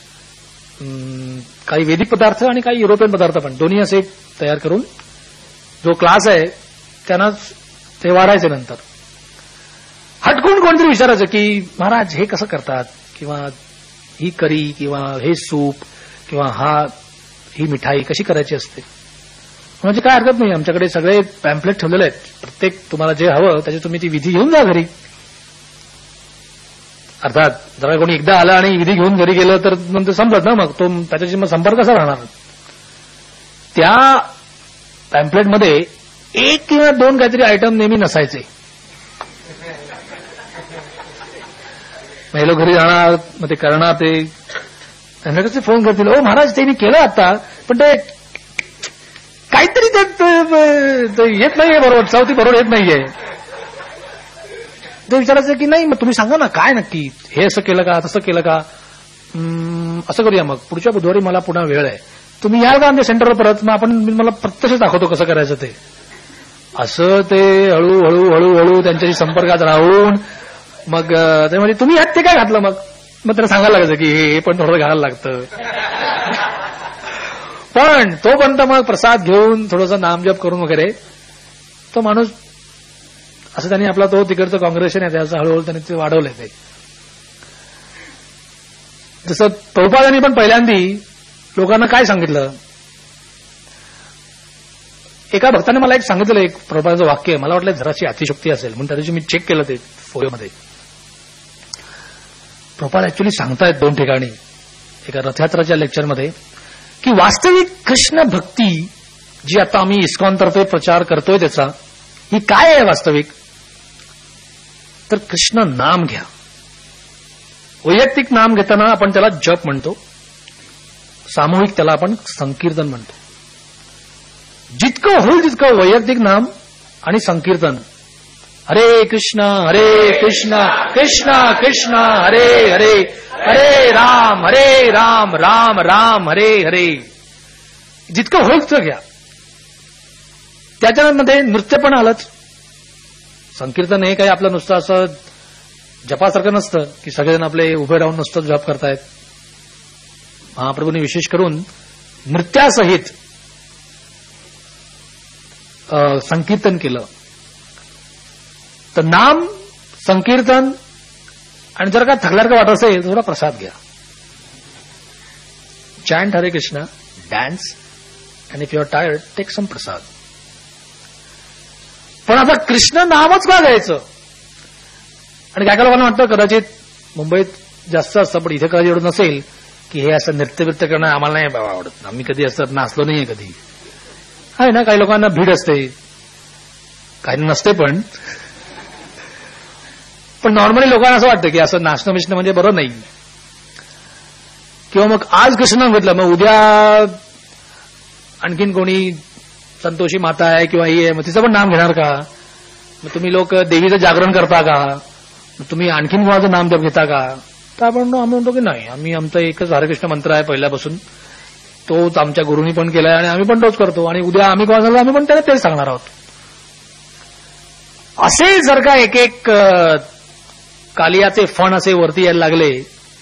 काही वैदिक पदार्थ आणि काही युरोपियन पदार्थ पण दोन्ही असे तयार करून जो क्लास आहे त्यांना ते वाढायचे. नंतर हटकून कोणतरी विचारायचं की महाराज हे कसं करतात, किंवा ही करी, किंवा हे सूप, किंवा ही मिठाई कशी करायची असते. म्हणजे काय हरकत नाही, आमच्याकडे सगळे पॅम्पलेट ठेवलेले आहेत, प्रत्येक तुम्हाला जे हवं त्याची तुम्ही ती विधी घेऊन जा घरी. अर्थात जरा कोणी एकदा आलं आणि विधी घेऊन घरी गेलं तर नंतर संपत ना, मग तो त्याच्याशी मग संपर्क कसा राहणार. त्या पॅम्पलेटमध्ये 1 किंवा 2 काहीतरी आयटम नेहमी नसायचे. लोक घरी जाणार, मग ते करणार, ते त्यांना कसे फोन करतील, ओ महाराज ते मी केलं आता, पण ते काहीतरी त्यात येत नाहीये बरोबर, चौथी बरोबर येत नाहीये. ते विचारायचं की नाही, मग तुम्ही सांगा ना काय नक्की, हे असं केलं का, तसं केलं का. असं करूया, मग पुढच्या बुधवारी मला पुन्हा वेळ आहे, तुम्ही याल का आमच्या सेंटरवर परत, मग आपण मला प्रत्यक्ष दाखवतो कसं करायचं ते. असं ते हळूहळू हळूहळू त्यांच्याशी संपर्कात राहून मग ते म्हणजे तुम्ही ह्यात ते काय घातलं, मग त्याला सांगायला लागायचं की हे पण थोडं घालायला लागतं. पण तोपर्यंत मग प्रसाद घेऊन थोडंसं नामजप करून वगैरे तो माणूस असं त्यांनी आपला तो तिकडचं काँग्रेशन आहे त्याचं हळूहळू त्यांनी ते वाढवलंय. ते जसं प्रभुपादांनी पण पहिल्यांदी लोकांना काय सांगितलं, एका भक्ताने मला एक सांगितलं, एक प्रभुपादांचं वाक्य आहे, मला वाटलं जराशी अतिशक्ती असेल म्हणून त्या दिवशी मी चेक केलं ते फोटोमध्ये. प्रभुपाद ऍक्च्युली सांगतायत 2 ठिकाणी एका रथयात्राच्या लेक्चरमध्ये की वास्तविक कृष्ण भक्ती जी आता आम्ही इस्कॉनतर्फे प्रचार करतोय त्याचा, ही काय आहे वास्तविक, तर कृष्ण नाम घ्या. वैयक्तिक नाम घेताना आपण त्याला जप म्हणतो, सामूहिक त्याला आपण संकीर्तन म्हणतो. जितकं होईल तितकं वैयक्तिक नाम आणि संकीर्तन, हरे कृष्ण कृष्ण कृष्ण हरे हरे, हरे राम राम राम हरे हरे, जितकं होईल तितकं घ्या. त्याच्यामध्ये नृत्य पण आलंच. संकीर्तन हे काही आपलं नुसतं असं जपासारखं नसतं की सगळेजण आपले उभे राहून नुसतं जप करतायत. महाप्रभूंनी विशेष करून नृत्यासहित संकीर्तन केलं. तर नाम, संकीर्तन आणि जर का थकल्यासारखं वाटत असेल थोडा प्रसाद घ्या. Chant Hare Krishna, dance, and if you are tired take some prasad. पण आता कृष्ण नामच का घ्यायचं. आणि काय काय लोकांना वाटतं कदाचित मुंबईत जास्त असतं, पण इथे कधी एवढं नसेल की हे असं नृत्य करणं आम्हाला नाही आवडत, आम्ही कधी असं नाचलो नाहीये कधी. आहे ना, काही लोकांना भीड असते, काही नसते. पण नॉर्मली लोकांना असं वाटतं की असं नाचणं बिचणं म्हणजे बरं नाही. किंवा मग आज कृष्ण नाम घेतलं, मग उद्या आणखीन कोणी संतोषी माता आहे किंवा ही आहे, मग तिचं पण नाम घेणार का. मग तुम्ही लोक देवीचं जागरण करता का, मग तुम्ही आणखीन कोणाचं नाम जप घेता का. तर आपण आम्ही म्हणतो की नाही, आम्ही आमचा एकच हरेकृष्ण मंत्र आहे पहिल्यापासून, तोच आमच्या गुरुनी पण केलाय आणि आम्ही पण तोच करतो, आणि उद्या आम्ही कोणाला आम्ही पण त्याला तेच सांगणार आहोत. असे जर का एक एक कालियाचे फण असे वरती यायला लागले,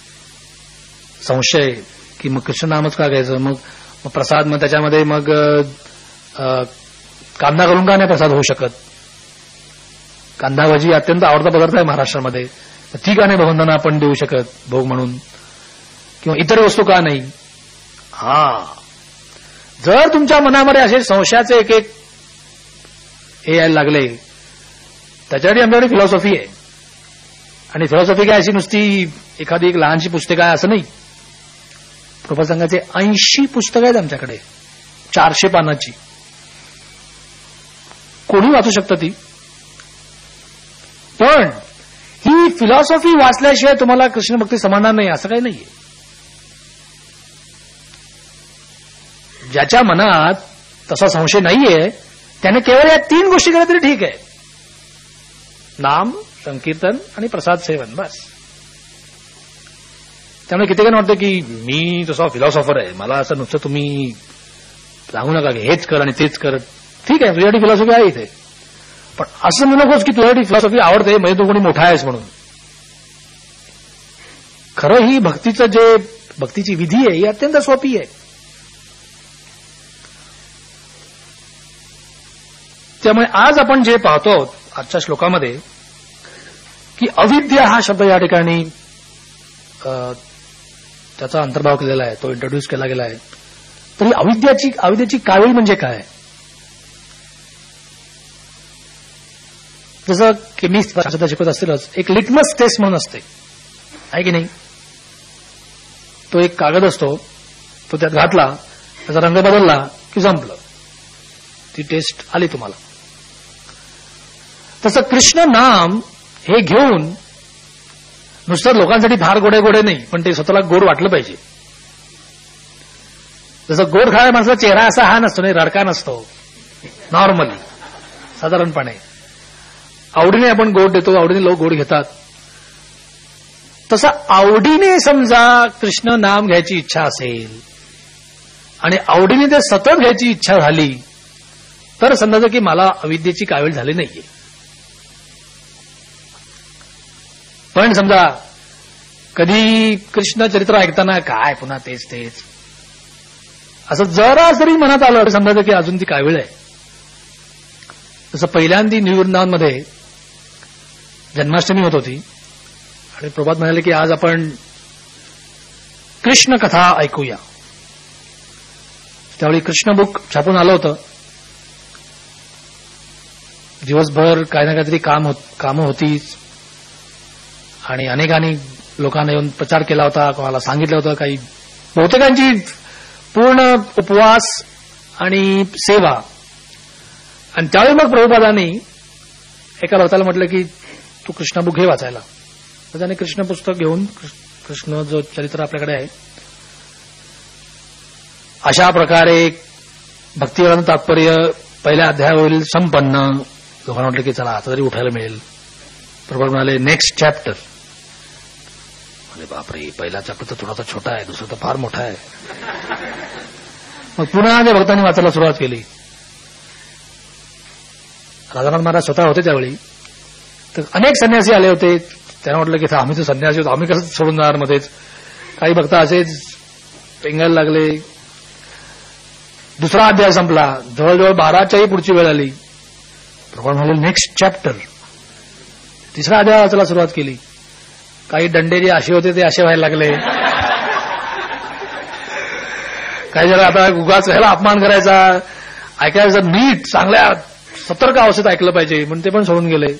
संशय की मग कृष्ण नामच का घ्यायचं, मग प्रसाद, मग त्याच्यामध्ये मग कांदा घालून का नाही प्रसाद होऊ शकत. कांदा भाजी अत्यंत आवडता पदार्थ आहे महाराष्ट्रामध्ये, ती का नाही भगवंतांना आपण देऊ शकत भोग म्हणून, किंवा इतर वस्तू का नाही. जर तुमच्या मनामध्ये असे संशयाचे एक एक हे यायला लागले, त्याच्यासाठी आमच्याकडे फिलॉसॉफी आहे. आणि फिलॉसॉफी काय अशी नुसती एखादी एक लहानशी पुस्तकं आहे असं नाही. प्रभुपाद सांगायचे 80 पुस्तकं आहेत आमच्याकडे, 400 पानाची, कोणी वाचू शकतं ती. पण ही फिलॉसॉफी वाचल्याशिवाय तुम्हाला कृष्ण भक्ती समजणार नाही असं काही नाहीये. ज्याच्या मनात तसा संशय नाहीये. त्याने केवळ या 3 गोष्टी केल्या तरी ठीक आहे. नाम, संकीर्तन आणि प्रसाद सेवन, बस. त्यामुळे किती वाटतं की मी तसा फिलॉसॉफर आहे, मला असं नुसतं तुम्ही सांगू नका की हेच कर आणि तेच कर. ठीक आहे, तुझ्यासाठी फिलॉसॉफी आहे इथे, पण असं म्हणू नकोस की तुझ्यासाठी फिलॉसॉफी आवडते म्हणजे तू कोणी मोठा आहेस म्हणून. खरं ही भक्तीची विधी आहे ही अत्यंत सोपी आहे. त्यामुळे आज आपण जे पाहतो आजच्या श्लोकामध्ये की अविद्या हा शब्द या ठिकाणी त्याचा अंतर्भाव केलेला आहे, तो इंट्रोड्यूस केला गेला आहे. तरी अविद्याची कावीळ म्हणजे काय? जसं केमिस्ट भाषा शिकवत असतीलच, एक लिटमस टेस्ट म्हणून असते, आहे की नाही? तो एक कागद असतो, तो त्यात घातला, त्याचा रंग बदलला की संपलं, ती टेस्ट आली तुम्हाला. तसं कृष्ण नाम हे घेऊन नुसतं लोकांसाठी फार गोडे गोडे नाही, पण ते स्वतःला गोड वाटलं पाहिजे. जसं गोड खाणाऱ्या माणसाचा चेहरा असा हा नसतो, नाही रडका नसतो, नॉर्मली साधारणपणे आवडीने आपण गोड देतो, आवडीने लोक गोड घेतात. तसं आवडीने समजा कृष्ण नाम घ्यायची इच्छा असेल आणि आवडीने ते सतत घ्यायची इच्छा झाली तर समजायचं की मला अविद्येची कावीळ झाली नाहीये. पण समजा कधी कृष्ण चरित्र ऐकताना काय पुन्हा तेच तेच असं जरा जरी मनात आलं तर समजायचं की अजून ती कावीळ आहे. तसं पहिल्यांदा न्यू वृंदावनमध्ये जन्माष्टमी होत होती आणि प्रभात म्हणाले की आज आपण कृष्ण कथा ऐकूया. त्यावेळी कृष्ण बुक छापून आलं होतं. दिवसभर काही ना काहीतरी कामं होतीच आणि अनेकांनी लोकांना येऊन प्रचार केला होता, कोणाला सांगितलं होतं. काही बहुतेकांची पूर्ण उपवास आणि सेवा. आणि त्यावेळी मग प्रभुपादांनी एका भक्ताला म्हटलं की तू कृष्ण बुक घे वाचायला. तर त्याने कृष्ण पुस्तक घेऊन कृष्ण जो चरित्र आपल्याकडे आहे अशा प्रकारे भक्तिवरानं तात्पर्य पहिल्या अध्यायावरील संपन्न. लोकांना म्हटलं की चला आता तरी उठायला मिळेल. प्रभू म्हणाले नेक्स्ट चॅप्टर. म्हणजे बापरे, पहिला चॅप्टर तर थोडासा छोटा आहे, दुसरा तर फार मोठा आहे. मग पुन्हा त्या भक्तांनी वाचायला सुरुवात केली. राधानाथ महाराज स्वतः होते त्यावेळी. तर अनेक संन्यासी आले होते. त्यांना म्हटलं की आम्ही तर संन्यासी होतो, आम्ही कसं सोडून जाणार मध्येच. काही भक्त असेच पेंगायला लागले. दुसरा अध्याय संपला, जवळजवळ 12च्याही पुढची वेळ आली. प्रभू म्हणाले नेक्स्ट चॅप्टर. तिसरा अध्याय वाचायला सुरुवात केली. काही दंडे जे असे होते ते असे व्हायला लागले. काही जरा आता उगाच ह्याला अपमान करायचा, ऐकायचं नीट चांगल्या सतर्क अवस्थेत ऐकलं पाहिजे म्हणून ते पण सोडून गेले.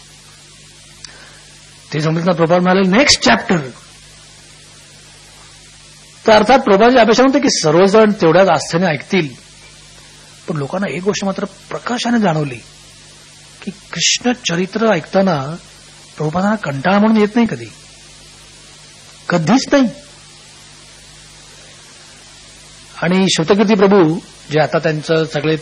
ते संपलं. प्रभू म्हणाले नेक्स्ट चॅप्टर. तर अर्थात प्रभूची अपेक्षा म्हणते की सर्वजण तेवढ्याच आस्थेने ऐकतील. पण लोकांना एक गोष्ट मात्र प्रकाशाने जाणवली की कृष्ण चरित्र ऐकताना प्रभुपादांना कंटाळा म्हणून येत नाही, कधीच नाही. आणि श्रुतकीर्ती प्रभू जे आता त्यांचं सगळे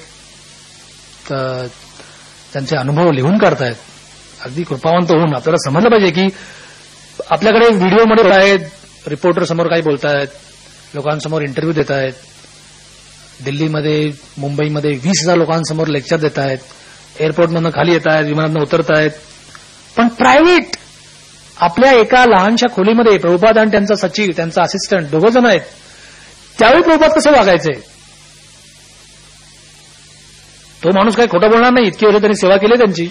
त्यांचे अनुभव लिहून काढतायत, अगदी कृपावंत होऊन आपल्याला समजलं पाहिजे की आपल्याकडे व्हिडिओमध्ये आहेत, रिपोर्टर समोर काही बोलतायत, लोकांसमोर इंटरव्ह्यू देत आहेत, दिल्लीमध्ये मुंबईमध्ये 20,000 लोकांसमोर लेक्चर देत आहेत, एअरपोर्टमधनं खाली येत आहेत, विमानातनं उतरत आहेत. पण प्रायव्हेट आपल्या एका लहानशा खोलीमध्ये प्रभुपाद आणि त्यांचा सचिव, त्यांचा असिस्टंट 2 जण आहेत. त्यावेळी प्रभुपाद कसं वागायचे? तो माणूस काही खोटं बोलणार नाही, इतकी वर्ष त्यांनी सेवा केली त्यांची.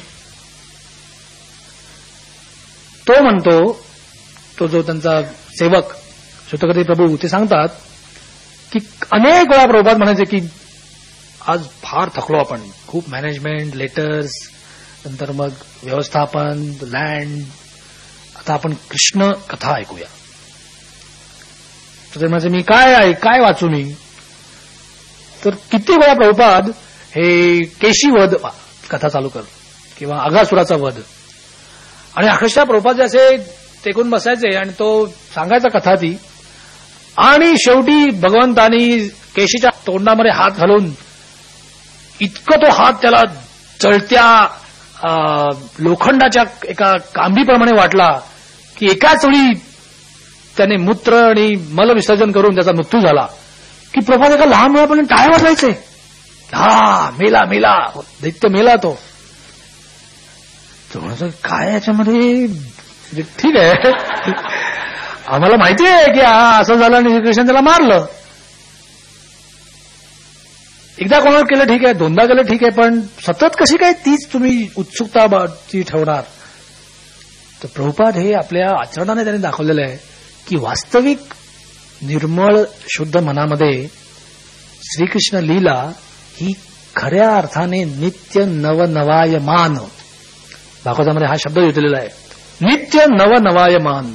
तो म्हणतो, तो जो त्यांचा सेवक श्रुतकीर्ती प्रभू ते सांगतात की अनेक वेळा प्रभुपाद म्हणायचे की आज फार थकलो आपण, खूप मॅनेजमेंट, लेटर्स, नंतर मग व्यवस्थापन, लँड, आता आपण कृष्ण कथा ऐकूया. तर ते म्हणायचे मी काय वाचू मी? तर किती वेळा प्रभुपाद हे केशीवध कथा चालू कर किंवा अघासुराचा वध, आणि अक्षरशः प्रभुपाद असे टेकून बसायचे आणि तो सांगायचा कथा ती. आणि शेवटी भगवंतानी केशीच्या तोंडामध्ये हात घालून इतकं तो हात त्याला जळत्या लोखंडाच्या एका कांबीप्रमाणे वाटला की एकाच वेळी त्याने मूत्र आणि मल विसर्जन करून त्याचा मृत्यू झाला. की प्रभात एका लहान मुलापर्यंत टाळ्या वाजवायचे, हा मेला मेला, दैत्य मेला. तो म्हणायचं काय याच्यामध्ये, ठीक आहे आम्हाला माहिती आहे की हा असं झालं आणि श्रीकृष्ण त्याला मारलं. एकदा कोणाला केलं ठीक आहे, दोनदा केलं ठीक आहे, पण सतत कशी काय तीच तुम्ही उत्सुकता ठेवणार. तर प्रभुपाद हे आपल्या आचरणाने त्यांनी दाखवलेलं आहे की वास्तविक निर्मळ शुद्ध मनामध्ये श्रीकृष्ण लीला ही खऱ्या अर्थाने नित्य नवनवायमान. भागवतामध्ये हा शब्द घेतलेला आहे, नित्य नवनवायमान.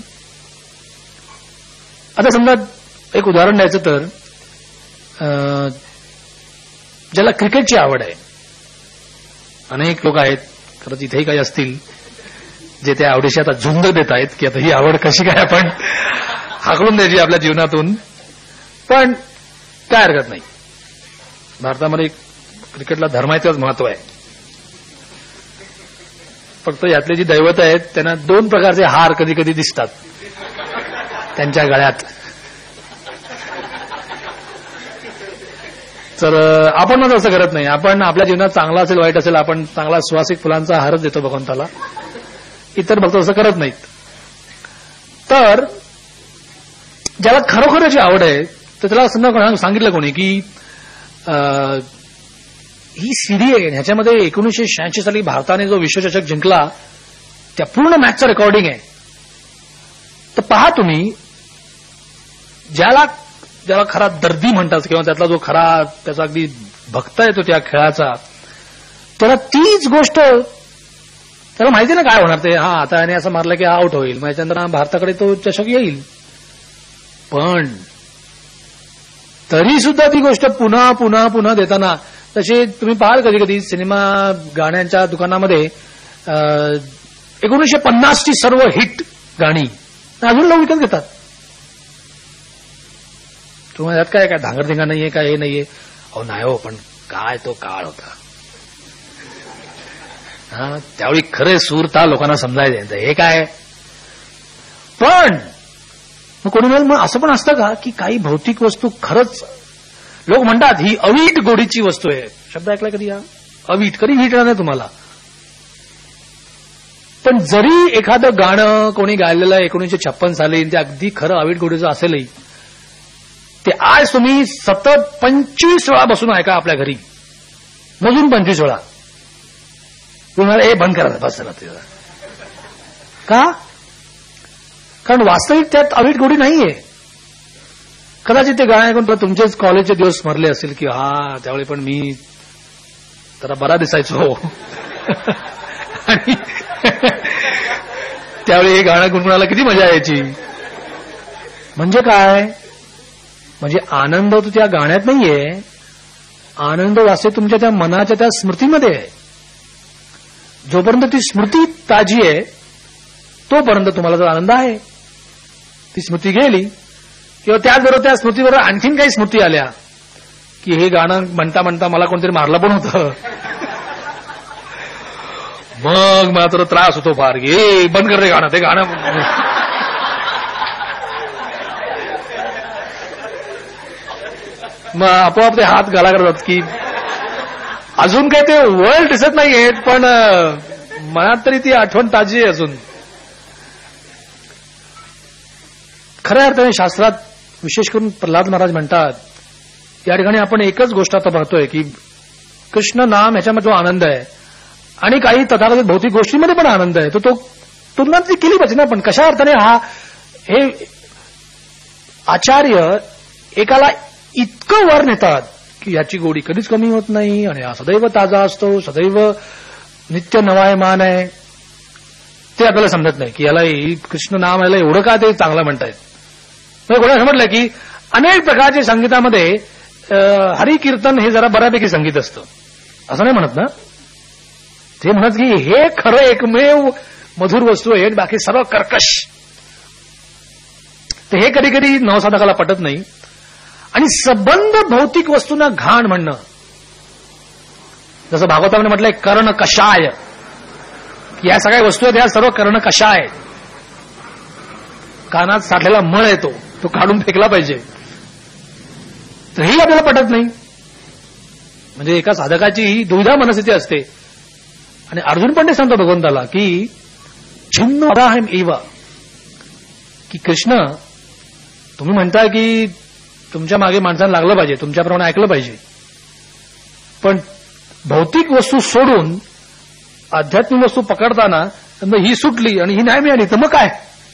आता समजा एक उदाहरण द्यायचं तर ज्याला क्रिकेटची आवड आहे, अनेक लोक आहेत, खरंच इथेही काही असतील जे त्या आवडीशी आता झुंज देत आहेत की आता ही आवड कशी काय आपण हाकलून द्यायची आपल्या जीवनातून. पण काय हरकत नाही, भारतामध्ये क्रिकेटला धर्माचंच महत्व आहे. फक्त यातले जी दैवत आहेत त्यांना दोन प्रकारचे हार कधी कधी दिसतात त्यांच्या गळ्यात. तर आपण मात्र असं करत नाही. आपण आपल्या जीवनात चांगला असेल वाईट असेल आपण चांगला सुवासिक फुलांचा हारच देतो भगवंताला. इतर भक्त असं करत नाहीत. तर ज्याला खरोखरची आवड आहे तर त्याला समजा सांगितलं कोणी की ही सीडी आहे, ह्याच्यामध्ये 1986 साली भारताने जो विश्वचषक जिंकला त्या पूर्ण मॅचचं रेकॉर्डिंग आहे. तर पहा तुम्ही, ज्याला खरा दर्दी म्हणतात किंवा त्यातला जो खरा त्याचा अगदी भक्त येतो त्या खेळाचा, त्याला तीच गोष्ट त्याला माहिती ना काय होणार ते. हा आता याने असं मारलं की आउट होईल, मग त्याच्यानंतर भारताकडे तो चषक येईल. पण तरी सुद्धा ती गोष्ट पुन्हा पुन्हा पुन्हा देताना, तसे तुम्ही पाहाल कधी कधी सिनेमा गाण्यांच्या दुकानामध्ये 1950 ची सर्व हिट गाणी अजून लोक विकत घेतात. तुम्हाला यात काय काय धांगडधिंगा नाहीये, काय हे नाहीये. अहो नाही हो, पण काय तो काळ होता. हा त्यावेळी खरे सूरता लोकांना समजायचे हे काय. पण कोणी म्हणेल मग असं पण असतं का की काही भौतिक वस्तू खरंच लोक म्हणतात ही अवीट गोडीची वस्तू आहे. शब्द ऐकलाय कधी हा अवीट? कधी भेटणार नाही तुम्हाला. पण जरी एखादं गाणं कोणी गायलेलं 1956 साली ते अगदी खरं अवीट गोडीचं असेलही, ते आज तुम्ही सतत 25 वेळा बसून ऐका आपल्या घरी, मोजून 25 वेळा. तुम्हाला हे बंद करा बस झाला तिला. का? कारण वास्तविक त्यात अवीट गोडी नाहीये. कदाचित ते गाणं ऐकून तुमचेच कॉलेजचे दिवस स्मरले असेल की हा त्यावेळी पण मी जरा बरा दिसायचो आणि त्यावेळी हे गाणं गुणगुणायला किती मजा यायची. म्हणजे काय? म्हणजे आनंद तो त्या गाण्यात नाहीये, आनंद वास्तविक तुमच्या त्या मनाच्या त्या स्मृतीमध्ये आहे. जोपर्यंत ती स्मृती ताजी आहे तोपर्यंत तुम्हाला जो आनंद आहे. ती स्मृती गेली किंवा त्याचबरोबर त्या स्मृतीबरोबर आणखीन काही स्मृती आल्या की हे गाणं म्हणता म्हणता मला कोणतरी मारलं पण होतं, मग मात्र त्रास होतो फार. हे बंद कर रे गाणं, ते गाणं. मग आपोआप ते हात घाला करतात की अजून काही ते वर्ल्ड दिसत नाहीये पण मनात तरी ती आठवण ताजी आहे अजून. खऱ्या अर्थाने शास्त्रात विशेष करून प्रल्हाद महाराज म्हणतात, या ठिकाणी आपण एकच गोष्ट आता पाहतोय की कृष्ण नाम ह्याच्यामध्ये जो आनंद आहे आणि काही तथाकथित भौतिक गोष्टींमध्ये पण आनंद आहे, तो तुलना ती केली पाहिजे ना. पण कशा अर्थाने हे आचार्य एकाला इतकं वर नेतात की याची गोडी कधीच कमी होत नाही आणि हा सदैव ताजा असतो, सदैव नित्य नवायमान आहे. ते आपल्याला समजत नाही की याला कृष्ण नाम याला एवढं का ते चांगलं म्हणतायत. कोणा समजलं की अनेक प्रकारचे संगीतामध्ये हरिकीर्तन हे जरा बऱ्यापैकी संगीत असतं असं नाही म्हणत ना. ते म्हणत की हे खरं एकमेव मधुर वस्तू आहे, बाकी सर्व कर्कश. तर हे कधी कधी नवसाधकाला पटत नाही. आणि संबंध भौतिक वस्तूंना घाण म्हणणं जसं भागवतामध्ये म्हटलंय कर्ण कषाय, या सगळ्या वस्तू आहेत, या सर्व कर्ण कषाय. कानात साठलेला मळ आहे तो काढून फेकला पाहिजे. तर हेही आपल्याला पटत नाही. म्हणजे एका साधकाची ही दुविधा मनस्थिती असते. आणि अर्जुन पण ते सांगतो भगवंताला की छिन्न अराहम एव, की कृष्ण तुम्ही म्हणता की तुमच्या मागे माणसानं लागलं पाहिजे, तुमच्याप्रमाणे ऐकलं पाहिजे, पण भौतिक वस्तू सोडून आध्यात्मिक वस्तू पकडताना ही सुटली आणि ही नाही मिळाली तर मग काय.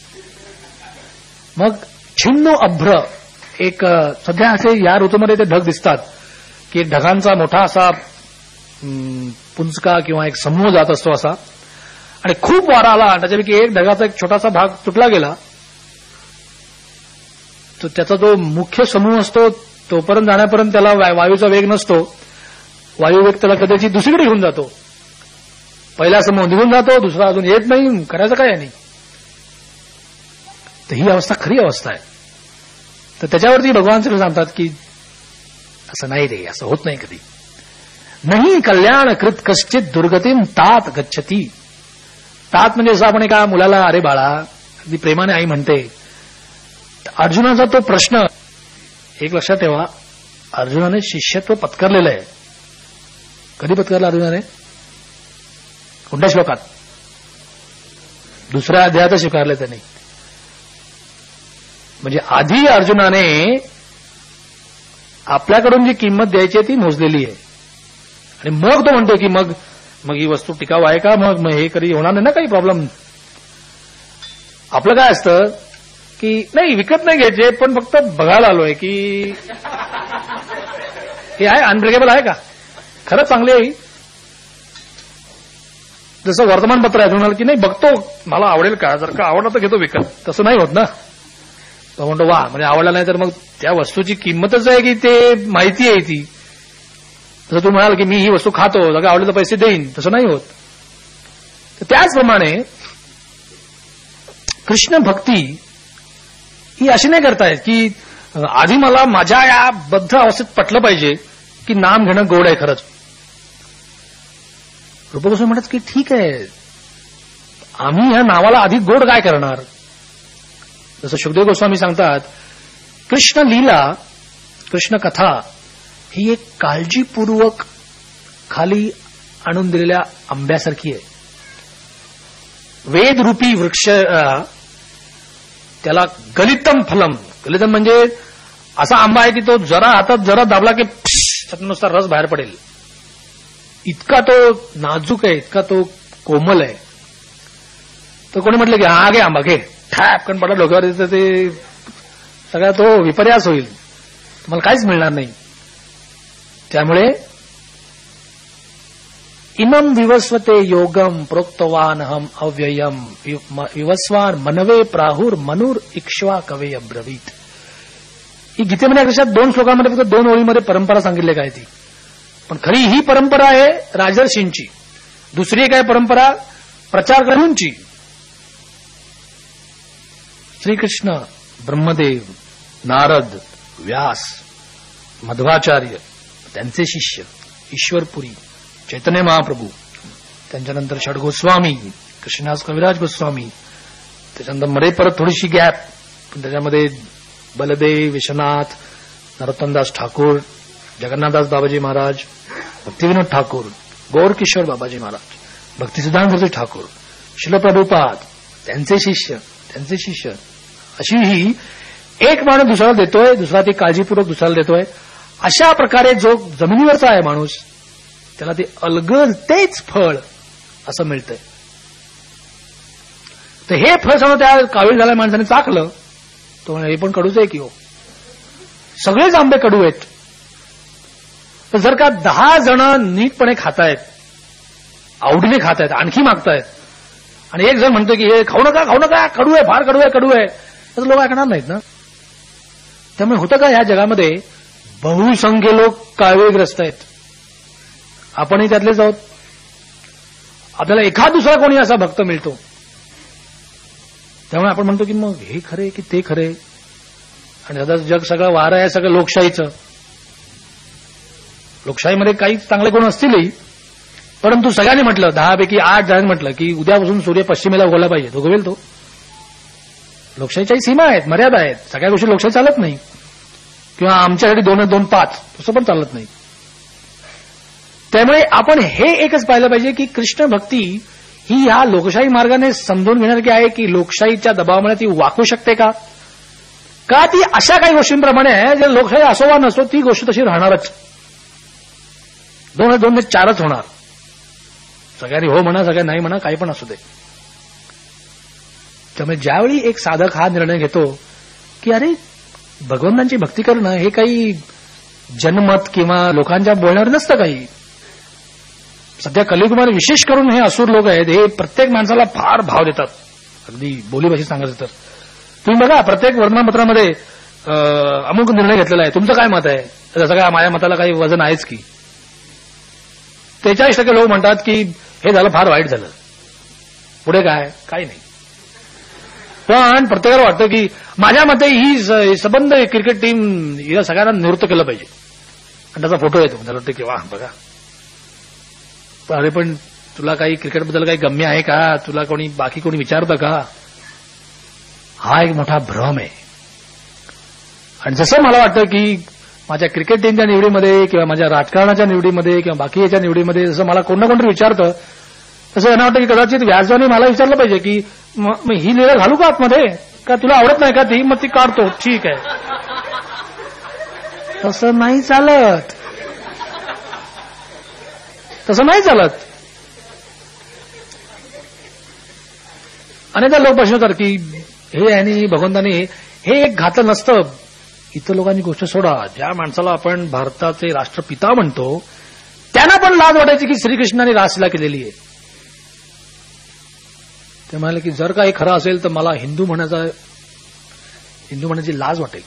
मग छिन्नो अभ्र, एक सध्या असे या ऋतूमध्ये ते ढग दिसतात की एक ढगांचा मोठा असा पुंजका किंवा एक समूह जात असतो असा, आणि खूप वारा आला, त्याच्यापैकी एक ढगाचा एक छोटासा भाग तुटला गेला, तर त्याचा जो मुख्य समूह असतो तोपर्यंत जाण्यापर्यंत त्याला वायूचा वेग नसतो. वायुवेग त्याला कदाचित दुसरीकडे घेऊन जातो. पहिला समूह निघून जातो, दुसरा अजून येत नाही, करायचं काय नाही. तर ही अवस्था खरी अवस्था आहे. तर त्याच्यावरती भगवान श्री सांगतात की असं नाही रे, असं होत नाही कधी. नाही कल्याण कृत कश्चित दुर्गतीम तात गच्छती. तात म्हणजे असं आपण एका मुलाला अरे बाळा अगदी प्रेमाने आई म्हणते. अर्जुनाचा तो प्रश्न एक लक्षात ठेवा, अर्जुनाने शिष्यत्व पत्करलेलं आहे. कधी पत्करलं अर्जुनाने? कोणत्या श्लोकात? दुसऱ्या अध्यायात स्वीकारलं त्यांनी. म्हणजे आधी अर्जुनाने आपल्याकडून जी किंमत द्यायची आहे ती मोजलेली आहे, आणि मग तो म्हणतो की मग ही वस्तू टिकाऊ आहे का, मग हे कधी होणार नाही ना काही प्रॉब्लेम. आपलं काय असतं की नाही विकत नाही घ्यायचे, पण फक्त बघायला आलोय की हे आहे अनब्रेकेबल आहे का, खरंच चांगली आहे. जसं वर्तमानपत्र आहे म्हणाल की नाही बघतो मला आवडेल का, जर का आवडलं तर घेतो विकत. तसं नाही होत ना. तो म्हणतो वा, म्हणजे आवडला नाही तर मग त्या वस्तूची किंमतच आहे की ते माहिती आहे ती. जसं तू म्हणाल की मी ही वस्तू खातो, जर का आवडलं तर पैसे देईन, तसं नाही होत. तर त्याचप्रमाणे कृष्ण भक्ती ही अशी नाही करतायत की आधी मला माझ्या या बद्ध अवस्थेत पटलं पाहिजे की नाम घेणं गोड आहे खरंच. रूप गोस्वामी म्हणतात की ठीक आहे, आम्ही ह्या नावाला अधिक गोड काय करणार. जसं शुकदेव गोस्वामी सांगतात, कृष्ण लीला, कृष्ण कथा ही एक काळजीपूर्वक खाली आणून दिलेल्या आंब्यासारखी आहे. वेदरूपी वृक्ष त्याला गलितम फलम, गलितम म्हणजे असा आंबा आहे की तो जरा हातात जरा दाबला की नुसता रस बाहेर पडेल, इतका तो नाजूक आहे, इतका तो कोमल आहे. तर कोणी म्हटलं की हा घे आंबा घे, ठॅपकन पडा डोक्यावर, ते सगळा तो विपर्यास होईल, तुम्हाला काहीच मिळणार नाही. त्यामुळे इमम विवस्वते योगम प्रोक्तवानहम अव्ययम विवस्वान मनवे प्राहुर मनुर इक्ष्वा कवे अब्रवीत. ही गीतेमध्ये अक्षरात 2 श्लोकांमध्ये फक्त 2 ओळीमध्ये परंपरा सांगितली काय ती, पण खरी ही परंपरा आहे राजर्षींची. दुसरी एक आहे परंपरा प्रचार करूंची. श्रीकृष्ण, ब्रह्मदेव, नारद, व्यास, मध्वाचार्य, त्यांचे शिष्य ईश्वरपुरी, चैतन्य महाप्रभू, त्यांच्यानंतर षडगोस्वामी, कृष्णदास कविराज गोस्वामी, त्याच्यानंतर मध्ये परत थोडीशी गॅप, पण त्याच्यामध्ये बलदेव, विश्वनाथ, नरोत्तमदास ठाकूर, जगन्नाथदास बाबाजी महाराज, भक्तिविनोद ठाकूर, गौरकिशोर बाबाजी महाराज, भक्तिसिद्धांत ठाकूर, शिलप्रभुपाद, त्यांचे शिष्य, अशी ही एक माणूस दुसऱ्याला देतोय, दुसरा ती काळजीपूर्वक दुसऱ्याला देतोय. अशा प्रकारे जो जमिनीवरचा आहे माणूस, त्याला ते अलगद तेच फळ असं मिळतंय. तर हे फळ समजा त्या कावीळ झाल्या माणसाने चाकलं, तो हे पण कडूच आहे की हो, सगळेच आंबे कडू आहेत. तर जर का 10 जण नीटपणे खातायत, आवडीने खातायत, आणखी मागतायत, आणि एक जण म्हणतो की हे खाऊ नका कडू आहे, फार कडू आहे, तर लोक ऐकणार नाहीत ना. त्यामुळे होतं का ह्या जगामध्ये बहुसंख्य लोक काळवेग्रस्त आहेत, आपणही त्यातलेच आहोत. आपल्याला एखाद दुसरा कोणी असा भक्त मिळतो, त्यामुळे आपण म्हणतो की मग हे खरे की ते खरे. आणि आता जग सगळं वारं आहे सगळं लोकशाहीचं. लोकशाहीमध्ये काही चांगले गुण असतीलही, परंतु सगळ्यांनी म्हटलं, 10 पैकी 8 जणांनी म्हटलं की उद्यापासून सूर्य पश्चिमेला उगवला पाहिजे, तो उगवेल तो. लोकशाहीच्याही सीमा आहेत, मर्यादा आहेत. सगळ्या गोष्टी लोकशाही चालत नाही. किंवा आमच्यासाठी 2-2-5 तसं पण चालत नाही. त्यामुळे आपण हे एकच पाहिलं पाहिजे की कृष्ण भक्ती ही ह्या लोकशाही मार्गाने समजून घेण्यासारखी आहे की लोकशाहीच्या दबावामुळे ती वाकू शकते का ती अशा काही गोष्टींप्रमाणे आहे जे लोकशाही असो वा नसो ती गोष्ट तशी राहणारच. 2-4च होणार. सगळ्यांनी हो म्हणा, सगळ्यांनी नाही म्हणा, काही पण असू दे. त्यामुळे ज्यावेळी एक साधक हा निर्णय घेतो की अरे भगवंतांची भक्ती करणं हे काही जनमत किंवा लोकांच्या बोलण्यावर नसतं काही. सध्या कलियुगमध्ये विशेष करून हे असुर लोक आहेत, हे प्रत्येक माणसाला फार भाव देतात. अगदी बोलीभाषेत सांगायचं तर तुम्ही बघा, प्रत्येक वर्तमानपत्रामध्ये अमुक निर्णय घेतलेला आहे, तुमचं काय मत आहे? जसं काय माझ्या मताला काही वजन आहेच की. 43% लोक म्हणतात की हे झालं फार वाईट झालं. पुढे काय? काही नाही. पण प्रत्येकाला वाटतं की माझ्या मते ही संबंध क्रिकेट टीम हिला सगळ्यांना निवृत्त केलं पाहिजे. आणि त्याचा फोटो येतो, त्याला वाटतं की वा बघा. अरे पण तुला काही क्रिकेटबद्दल काही गम्य आहे का? तुला बाकी कोणी विचारतं का? हा एक मोठा भ्रम आहे. आणि जसं मला वाटतं की माझ्या क्रिकेट टीमच्या निवडीमध्ये किंवा माझ्या राजकारणाच्या निवडीमध्ये किंवा बाकी याच्या निवडीमध्ये जसं मला कोण ना कोणतरी विचारतं, तसं यांना वाटतं की कदाचित व्यासरावांनी मला विचारलं पाहिजे की ही लिहिलं घालू का आतमध्ये, का तुला आवडत नाही का ती, मग ती काढतो. ठीक आहे. तसं नाही चालत. तसं नाही चालत. अनेकदा लोक प्रश्न करतात की हे आणि भगवंताने हे एक घातलं नसतं. इतर लोकांनी गोष्ट सोडा, ज्या माणसाला आपण भारताचे राष्ट्रपिता म्हणतो त्यांना पण लाज वाटायची की श्रीकृष्णाने रासलीला केलेली आहे. ते म्हणाले की जर का हे खरं असेल तर मला हिंदू म्हणण्याची लाज वाटेल.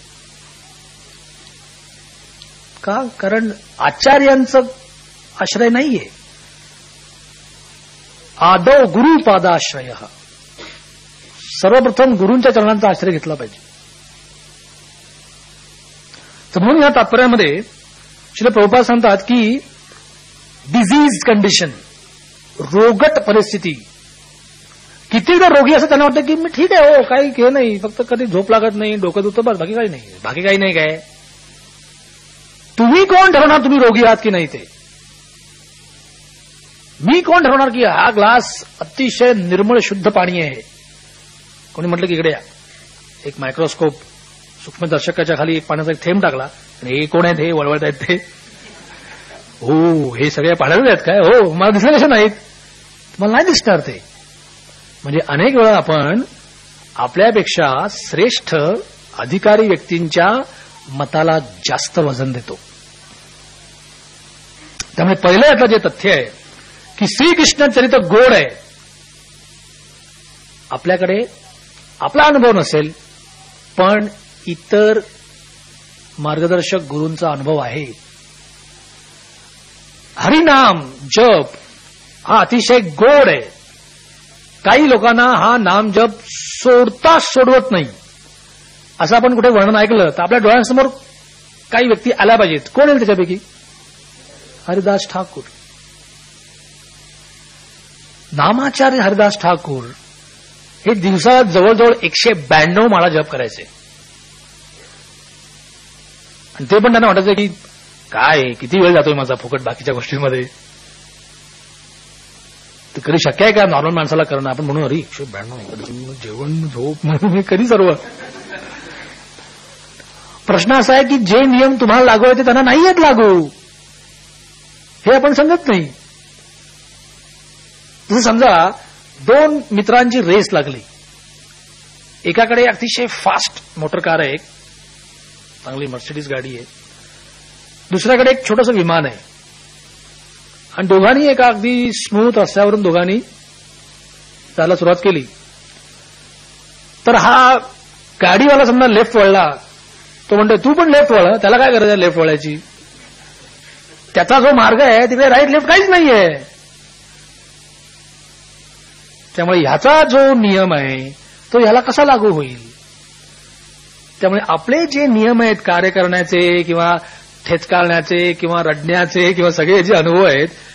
का? कारण आचार्यांचं आश्रय नाहीये. आदौ गुरुपादाश्रय. सर्वप्रथम गुरूंच्या चरणांचा आश्रय घेतला पाहिजे. तर म्हणून या तात्पर्यामध्ये श्री प्रभुपाद सांगतात की डिझीज कंडिशन, रोगट परिस्थिती, कितीदा रोगी असं त्यांना वाटतं की मी ठीक आहे, हो काही हे नाही, फक्त कधी झोप लागत नाही, डोकं दुखतं, बस बाकी काही नाही. बाकी काही नाही. काय तुम्ही कोण ठरवणार तुम्ही रोगी आहात की नाही? ते मी कोण ठरवणार की हा ग्लास अतिशय निर्मळ शुद्ध पाणी आहे? कोणी म्हटलं की इकडे या, एक मायक्रोस्कोप सूक्ष्मदर्शकाच्या खाली एक पाण्याचा एक थेंब टाकला आणि हे कोण आहेत, हे वळवळत आहेत ते, हो हे सगळे पाण्याचे आहेत काय? हो मला दिसले कसे नाहीत? मला नाही दिसणार ते. म्हणजे अनेक वेळा आपण आपल्यापेक्षा श्रेष्ठ अधिकारी व्यक्तींच्या मताला जास्त वजन देतो. त्यामुळे पहिलं यातलं जे तथ्य आहे की श्रीकृष्ण चरित्र गोड आहे. आपल्याकडे आपला अनुभव नसेल पण इतर मार्गदर्शक गुरूंचा अनुभव आहे. हरिनाम जप हा अतिशय गोड आहे. काही लोकांना हा नाम जप सोडवत नाही. असं आपण कुठे वर्णन ऐकलं तर आपल्या डोळ्यांसमोर काही व्यक्ती आल्या पाहिजेत. कोण येईल त्याच्यापैकी? हरिदास ठाकूर. नामाचार्य हरिदास ठाकूर हे दिवसात जवळजवळ 192 माळा जप करायचे. आणि ते पण त्यांना वाटायचं की काय किती वेळ जातोय माझा फुकट बाकीच्या गोष्टींमध्ये. ते कधी शक्य आहे का नॉर्मल माणसाला करणं? आपण म्हणून अरे 192 जेवण झोप म्हणून हे कधी सर्व. प्रश्न असा आहे की जे नियम तुम्हाला लागू आहे ते त्यांना नाही आहेत लागू, हे आपण समजत नाही. जसं समजा 2 मित्रांची रेस लागली. एकाकडे अतिशय फास्ट मोटर कार आहे, चांगली मर्सिडीज गाडी आहे. दुसऱ्याकडे एक छोटंसं विमान आहे. आणि दोघांनी एका अगदी स्मूथ रस्त्यावरून दोघांनी जायला सुरुवात केली. तर हा गाडीवाला समजा लेफ्ट वळला, तो म्हणतोय तू पण लेफ्ट वळ. त्याला काय गरज आहे लेफ्ट वळायची? त्याचा जो मार्ग आहे तिकडे राईट लेफ्ट काहीच नाहीये. त्यामुळे ह्याचा जो नियम आहे तो ह्याला कसा लागू होईल? त्यामुळे आपले जे नियम आहेत कार्य करण्याचे किंवा ठेचकाळण्याचे किंवा रडण्याचे किंवा सगळे जे अनुभव आहेत